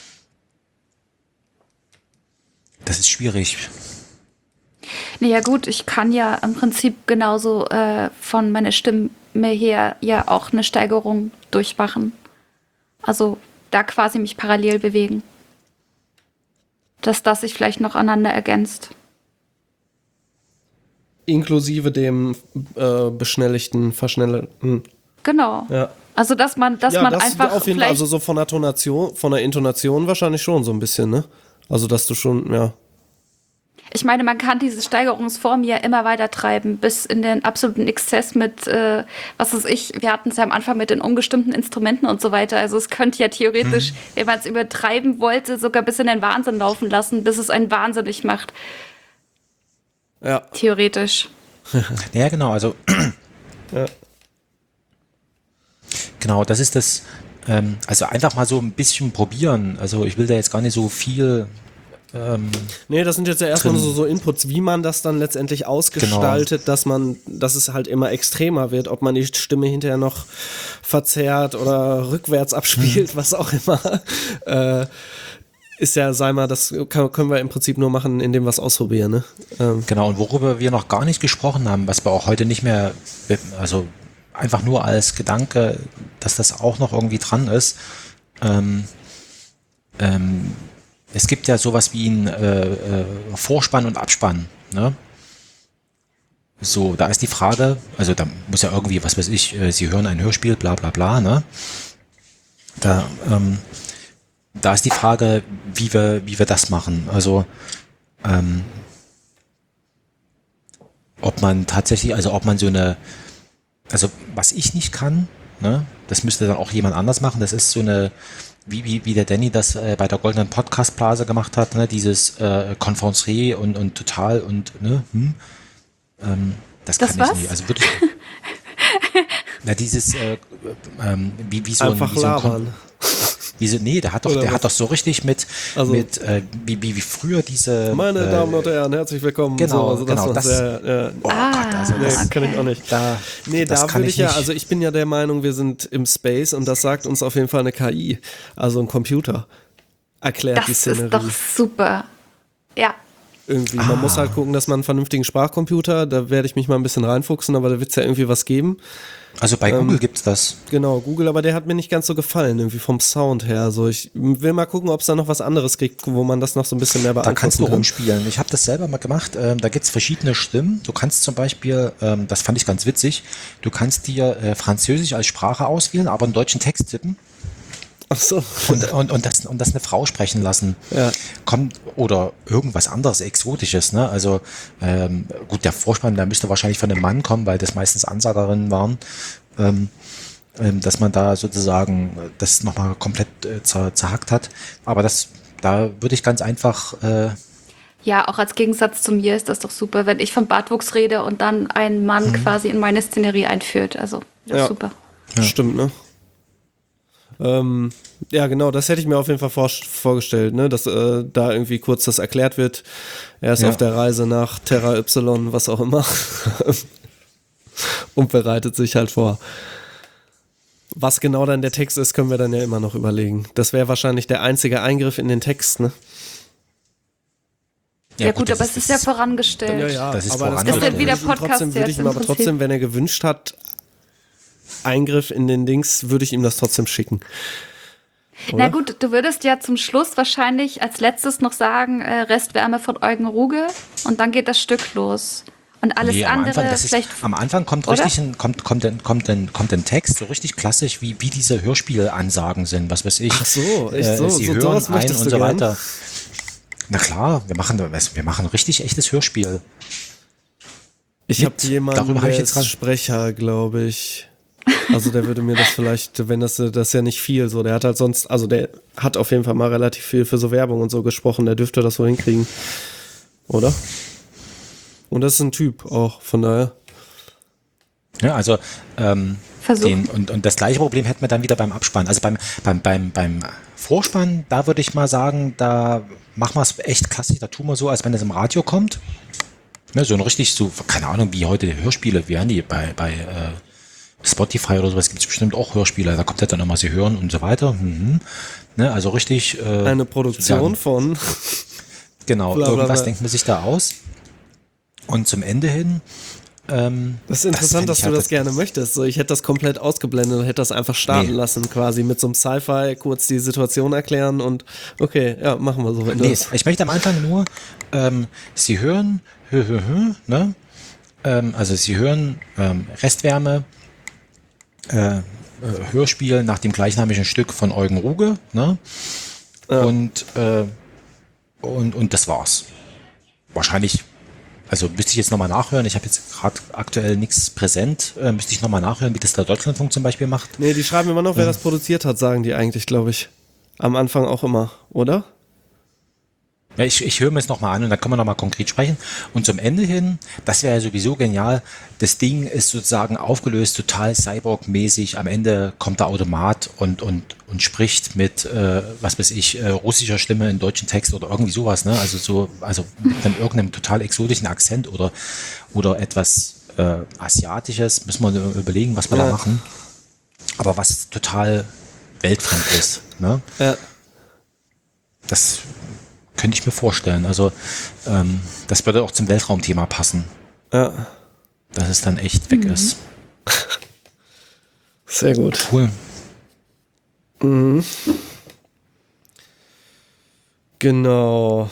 Das ist schwierig. Naja gut, ich kann ja im Prinzip genauso äh, von meiner Stimme her ja auch eine Steigerung durchmachen. Also da quasi mich parallel bewegen. Dass das sich vielleicht noch aneinander ergänzt. Inklusive dem äh, beschnelligten, verschnellten. Genau. Ja. Also dass man, dass ja, man das einfach auf jeden Fall, vielleicht also so von der Tonation, von der Intonation wahrscheinlich schon so ein bisschen, ne? Also dass du schon, ja. Ich meine, man kann diese Steigerungsform ja immer weiter treiben, bis in den absoluten Exzess mit, äh, was weiß ich, wir hatten es ja am Anfang mit den unbestimmten Instrumenten und so weiter. Also es könnte ja theoretisch, Hm. wenn man es übertreiben wollte, sogar bis in den Wahnsinn laufen lassen, bis es einen wahnsinnig macht. Ja. Theoretisch. Ja, genau, also Ja. genau, das ist das, ähm, also einfach mal so ein bisschen probieren. Also ich will da jetzt gar nicht so viel ähm, Nee, das sind jetzt ja erstmal drin. so, so Inputs, wie man das dann letztendlich ausgestaltet, genau. dass man, dass es halt immer extremer wird, ob man die Stimme hinterher noch verzerrt oder rückwärts abspielt, hm. was auch immer. Äh, ist ja, sei mal, das kann, können wir im Prinzip nur machen, indem wir es ausprobieren. Ne? Ähm. Genau, und worüber wir noch gar nicht gesprochen haben, was wir auch heute nicht mehr, also einfach nur als Gedanke, dass das auch noch irgendwie dran ist, ähm, ähm, es gibt ja sowas wie ein äh, äh, Vorspann und Abspann. Ne? So, da ist die Frage, also da muss ja irgendwie, was weiß ich, äh, Sie hören ein Hörspiel, bla bla bla, ne? Da, ähm, da ist die Frage, wie wir, wie wir das machen. Also, ähm, ob man tatsächlich, also ob man so eine, also was ich nicht kann, ne, das müsste dann auch jemand anders machen, das ist so eine, wie, wie, wie der Danny das äh, bei der Goldenen Podcast-Blase gemacht hat, ne, dieses äh, Conférencier und, und total und, ne, hm, ähm, das, das kann was? ich nicht, also wirklich, na, dieses, äh, ähm, wie, wie so Einfach ein, wie so ein labern. Wie so, nee, der hat doch, Oder der was? hat doch so richtig mit, Also, mit äh, wie, wie, wie früher diese. Meine äh, Damen und Herren, herzlich willkommen. Genau, so, also das genau, war das- sehr, ja, Oh Ah, Gott, also nee, das, kann ich okay. auch nicht. da, Nee, das da kann würde ich ich ja, nicht. also ich bin ja der Meinung, wir sind im Space und das sagt uns auf jeden Fall eine K I, also ein Computer. Erklärt die Das Szenerie. ist doch super. Ja. Irgendwie. Man Ah. muss halt gucken, dass man einen vernünftigen Sprachcomputer, da werde ich mich mal ein bisschen reinfuchsen, aber da wird es ja irgendwie was geben. Also bei ähm, Google gibt's das. Genau, Google, aber der hat mir nicht ganz so gefallen, irgendwie vom Sound her. Also ich will mal gucken, ob es da noch was anderes gibt, wo man das noch so ein bisschen mehr Da beeinflussen kannst du kann. rumspielen. Ich habe das selber mal gemacht. Ähm, da gibt's verschiedene Stimmen. Du kannst zum Beispiel, ähm, das fand ich ganz witzig, du kannst dir äh, Französisch als Sprache auswählen, aber einen deutschen Text tippen. Ach so. Und, und, und, das, und das eine Frau sprechen lassen. Ja. Kommt, oder irgendwas anderes, Exotisches, ne? Also, ähm, gut, der Vorspann, der müsste wahrscheinlich von einem Mann kommen, weil das meistens Ansagerinnen waren, ähm, ähm, dass man da sozusagen das nochmal komplett äh, zer, zerhackt hat. Aber das, da würde ich ganz einfach, äh, Ja, auch als Gegensatz zu mir ist das doch super, wenn ich von Bartwuchs rede und dann ein Mann quasi in meine Szenerie einführt. Also, das Ja. ist super. Stimmt, ne? Ähm, ja, genau, das hätte ich mir auf jeden Fall vor, vorgestellt, ne? Dass äh, da irgendwie kurz das erklärt wird. Er ist Ja. auf der Reise nach Terra Y, was auch immer. Und bereitet sich halt vor. Was genau dann der Text ist, können wir dann ja immer noch überlegen. Das wäre wahrscheinlich der einzige Eingriff in den Text, ne? Ja, gut, das aber es ist ja vorangestellt. Das ist aber vorangestellt. kann Das ist ja man- wie der würde ich ihm Podcast trotzdem, würde ich jetzt ihm im aber Prinzip. trotzdem, wenn er gewünscht hat, Eingriff in den Dings, würde ich ihm das trotzdem schicken. Na Oder? gut, du würdest ja zum Schluss wahrscheinlich als letztes noch sagen, äh, Restwärme von Eugen Ruge und dann geht das Stück los. Und alles Nee, am andere Anfang, das ist, vielleicht. am Anfang kommt Oder? richtig ein, kommt, kommt, ein, kommt, ein, kommt ein Text, so richtig klassisch, wie, wie diese Hörspielansagen sind, was weiß ich. Ach so, echt so, Sie so hören sowas ein möchtest und du so gern? weiter. Na klar, wir machen, wir machen richtig echtes Hörspiel. Ich Mit- habe jemanden, darüber hab der ich jetzt ist grad- Sprecher, glaube ich. Also der würde mir das vielleicht, wenn das, das ist ja nicht viel so, der hat halt sonst, also der hat auf jeden Fall mal relativ viel für so Werbung und so gesprochen, der dürfte das so hinkriegen. Oder? Und das ist ein Typ auch, von daher. Ja, also ähm, Versuch. den, und, und das gleiche Problem hätten wir dann wieder beim Abspann. Also beim, beim, beim, beim Vorspann, da würde ich mal sagen, da machen wir es echt klassisch, da tun wir so, als wenn es im Radio kommt. Ne, so ein richtig, so, keine Ahnung, wie heute die Hörspiele wären die bei, bei äh, Spotify oder sowas gibt es bestimmt auch Hörspiele, da kommt ja dann immer, sie hören und so weiter. Mhm. Ne, also richtig. Äh, Eine Produktion sozusagen- von. Genau, Bla, bla, irgendwas bla. denkt man sich da aus. Und zum Ende hin. Ähm, Das ist interessant, find dass ich du halt das gerne möchtest. So, ich hätte das komplett ausgeblendet und hätte das einfach starten Nee. lassen, quasi mit so einem Sci-Fi kurz die Situation erklären und okay, ja, machen wir so. Wenn Nee, das. ich möchte am Anfang nur, ähm, Sie hören, hö, hö, hö, ne? Ähm, also Sie hören ähm, Restwärme, äh, äh, Hörspiel nach dem gleichnamigen Stück von Eugen Ruge, ne? Ja. Und, äh, und, und das war's. Wahrscheinlich, also müsste ich jetzt nochmal nachhören, ich habe jetzt gerade aktuell nichts präsent, äh, müsste ich nochmal nachhören, wie das der Deutschlandfunk zum Beispiel macht. Nee, die schreiben immer noch, wer das produziert hat, sagen die eigentlich, glaube ich. Am Anfang auch immer, oder? Ja, ich, ich höre mir es nochmal an und dann können wir nochmal konkret sprechen. Und zum Ende hin, das wäre ja sowieso genial, das Ding ist sozusagen aufgelöst, total Cyborg-mäßig. Am Ende kommt der Automat und, und, und spricht mit, äh, was weiß ich, äh, russischer Stimme in deutschen Text oder irgendwie sowas, ne? Also so, also mit einem irgendeinem total exotischen Akzent oder, oder etwas äh, Asiatisches. Müssen wir überlegen, was wir Ja. da machen. Aber was total weltfremd ist, ne? Ja. Das könnte ich mir vorstellen. Also ähm, das würde auch zum Weltraumthema passen, Ja. dass es dann echt weg ist. Sehr gut. Cool. Genau.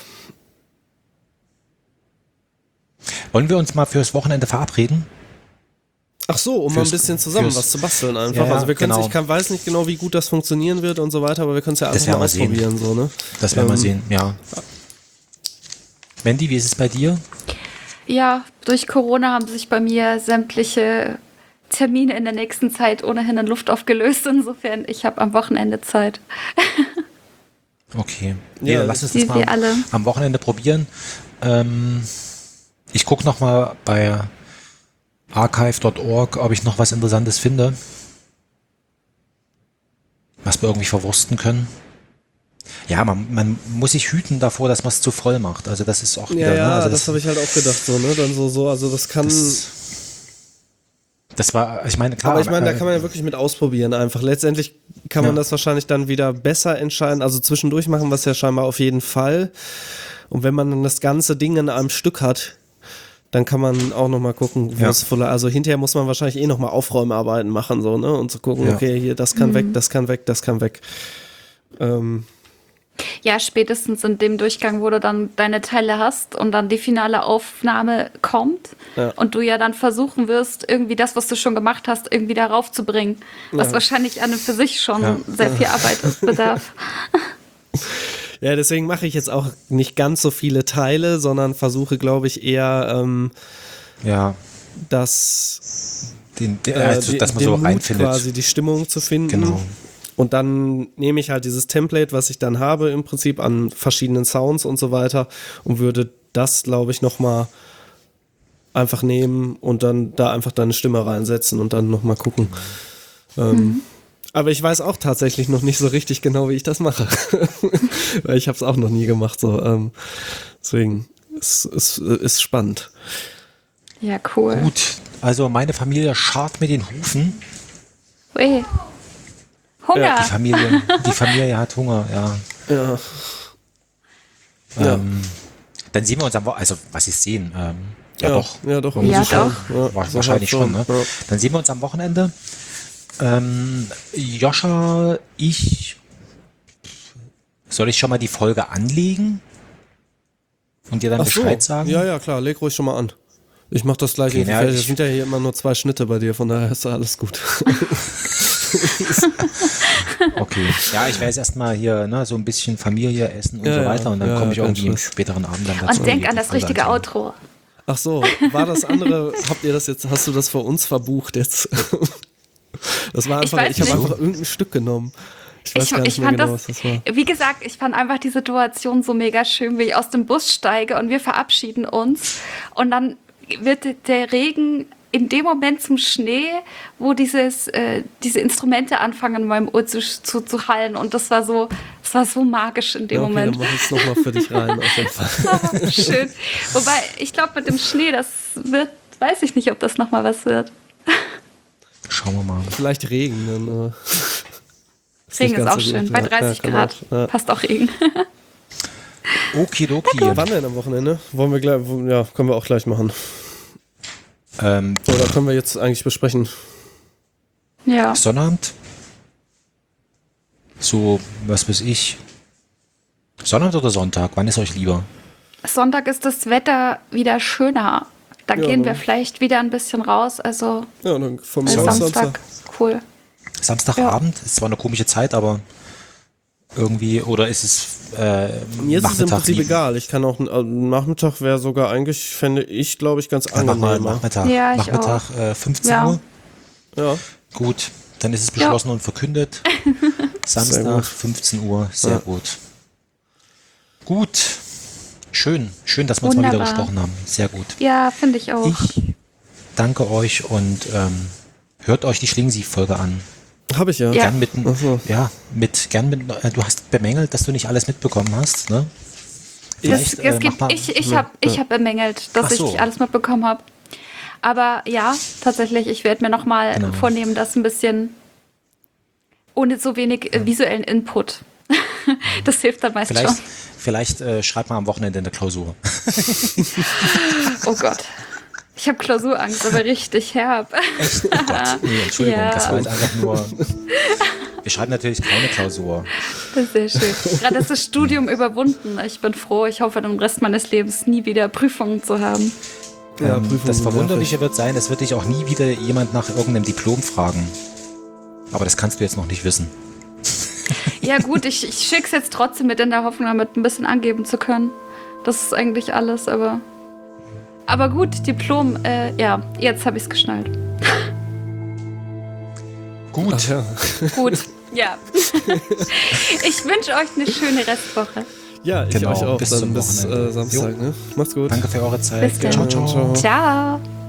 Wollen wir uns mal fürs Wochenende verabreden? Ach so, um mal ein Fürs- bisschen zusammen fürs- was zu basteln einfach. Ja, also wir können genau. ich kann, weiß nicht genau, wie gut das funktionieren wird und so weiter, aber wir können es ja Das einfach werden mal wir sehen. ausprobieren. So, ne? Das werden wir Ähm, sehen, ja. Wendy, wie ist es bei dir? Ja, durch Corona haben sich bei mir sämtliche Termine in der nächsten Zeit ohnehin in Luft aufgelöst. Insofern, ich habe am Wochenende Zeit. Ja, Okay. Nee, dann lass uns das wie mal wir alle. am Wochenende probieren. Ähm, ich gucke noch mal bei archive Punkt org, ob ich noch was Interessantes finde, was wir irgendwie verwursten können. Ja, man, man muss sich hüten davor, dass man es zu voll macht. Also das ist auch Ja, wieder, ja, ne? Also das, habe ich halt auch gedacht, so, ne? Dann so, so, also das kann. das, das war, ich meine, klar. aber ich meine, da äh, kann man ja wirklich mit ausprobieren einfach. Letztendlich kann man Ja. das wahrscheinlich dann wieder besser entscheiden. Also zwischendurch machen wir es ja scheinbar auf jeden Fall. Und wenn man dann das ganze Ding in einem Stück hat, dann kann man auch nochmal gucken, wo Ja. es voller, also hinterher muss man wahrscheinlich eh nochmal Aufräumarbeiten machen, so, ne? Und zu gucken, Ja. okay, hier, das kann weg, das kann weg, das kann weg. Ähm, Ja, spätestens in dem Durchgang, wo du dann deine Teile hast und dann die finale Aufnahme kommt Ja. und du ja dann versuchen wirst, irgendwie das, was du schon gemacht hast, irgendwie darauf zu bringen. Was Ja. wahrscheinlich an und für sich schon Ja. sehr viel Arbeit ist, bedarf. ja, deswegen mache ich jetzt auch nicht ganz so viele Teile, sondern versuche, glaube ich, eher ähm, ja, das den, den, äh, also, die- dass man den so Mut reinfindet. quasi die Stimmung zu finden. Genau. Und dann nehme ich halt dieses Template, was ich dann habe im Prinzip an verschiedenen Sounds und so weiter und würde das, glaube ich, nochmal einfach nehmen und dann da einfach deine Stimme reinsetzen und dann nochmal gucken. Ähm, aber ich weiß auch tatsächlich noch nicht so richtig genau, wie ich das mache. Weil ich habe es auch noch nie gemacht. So. Ähm, deswegen ist es ist, ist spannend. Ja, cool. Gut, also meine Familie scharrt mit den Hufen. Ui. Hunger. Die Familie, die Familie hat Hunger, ja. Ja. Ja. Ähm, dann sehen wir uns am Wochenende, also was ist sehen? Ähm, ja, Ja, doch. ja, doch, Irgendwie Ja, schon. doch. Wa- so Wahrscheinlich halt schon, ne? schon, ja. Dann sehen wir uns am Wochenende. Ähm, Joscha, ich, soll ich schon mal die Folge anlegen und dir dann Ach so. Bescheid sagen? Ja, ja, klar, leg ruhig schon mal an. Ich mach das gleich Okay, irgendwie na, fertig. ich- Es sind ja hier immer nur zwei Schnitte bei dir, von daher ist ja alles gut. Okay. Ja, ich werde erstmal hier ne, so ein bisschen Familie essen und Ja, so ja, weiter und dann ja, komme ich kein irgendwie im Stress. späteren Abend dann dazu. Und denk die an das Folge richtige anzuhören. Outro. Ach so, war das andere, habt ihr das jetzt, hast du das für uns verbucht jetzt? Das war Ich einfach, weiß ich, habe nicht. einfach irgendein Stück genommen. Ich weiß Ich, gar nicht ich mehr fand genau, das, was das war. wie gesagt, ich fand einfach die Situation so mega schön, wie ich aus dem Bus steige und wir verabschieden uns und dann wird der Regen in dem Moment zum Schnee, wo dieses, äh, diese Instrumente anfangen in meinem Ohr zu, zu, zu hallen und das war so, das war so magisch in dem Ja, okay, Moment. dann mach ich es nochmal für dich rein, auf jeden Fall. Schön. Wobei, ich glaube, mit dem Schnee, das wird, weiß ich nicht, ob das nochmal was wird. Schauen wir mal. Vielleicht Regen, dann. Äh, nicht Regen ist ganz auch so schön. gut. Bei Ja, dreißig ja, Grad genau. Ja. passt auch Regen. Okidoki. Wann denn am Wochenende? Wollen wir gleich, wo- ja, können wir auch gleich machen. Ähm, Oder können wir jetzt eigentlich besprechen? Ja. Sonnabend? So, was weiß ich. Sonnabend oder Sonntag? Wann ist euch lieber? Sonntag ist das Wetter wieder schöner. Da Ja, gehen ne? wir vielleicht wieder ein bisschen raus. Also Ja, dann von äh, mir aus Samstag. Cool. Samstagabend? Ist zwar eine komische Zeit, aber irgendwie, oder ist es äh, Mir ist es im Nachmittag Prinzip lieb- egal. Ich kann auch, äh, Nachmittag wäre sogar eigentlich, fände ich, glaube ich, ganz Einfach mal angenehm. Nachmittag. Ja, ich Nachmittag äh, fünfzehn Ja. Uhr. Ja. Gut, dann ist es beschlossen und verkündet. Sehr Samstag, gut. fünfzehn Uhr, sehr Ja. gut. Gut, Schön, schön, dass wir uns mal wieder Wunderbar. gesprochen haben. Sehr gut. Ja, finde ich auch. Ich danke euch und ähm, hört euch die Schlingensief-Folge an. Habe ich ja. Ja. Gern mit, Ach so. ja, mit, gern mit, äh, du hast bemängelt, dass du nicht alles mitbekommen hast, ne? Das, Vielleicht, es äh, gibt, mach mal- ich ich habe ich hab bemängelt, dass Ach so. ich nicht alles mitbekommen habe. Aber ja, tatsächlich, ich werde mir nochmal Genau. vornehmen, das ein bisschen ohne so wenig äh, visuellen Input. Das hilft dann meist Vielleicht, schon. vielleicht äh, schreibt mal am Wochenende eine Klausur. Oh Gott. Ich habe Klausurangst, aber richtig herb. Echt? Oh Gott, nee, Entschuldigung, Ja. das war jetzt einfach nur... Wir schreiben natürlich keine Klausur. Das ist sehr schön. Gerade ist das Studium überwunden. Ich bin froh. Ich hoffe, den Rest meines Lebens nie wieder Prüfungen zu haben. Ja, ähm, Prüfungen das sind Verwunderliche wird sein, es wird dich auch nie wieder jemand nach irgendeinem Diplom fragen. Aber das kannst du jetzt noch nicht wissen. Ja gut, ich, ich schicke es jetzt trotzdem mit in der Hoffnung, damit ein bisschen angeben zu können. Das ist eigentlich alles, aber... Aber gut, Diplom, äh, ja, jetzt habe ich es geschnallt. Gut. Ach ja. Gut, ja. Ich wünsche euch eine schöne Restwoche. Ja, ich Genau, euch auch. bis Dann zum bis Wochenende. äh, Samstag. Ne? Macht's gut. Danke für eure Zeit. Bis dann. Ciao, ciao. Ciao. Ciao.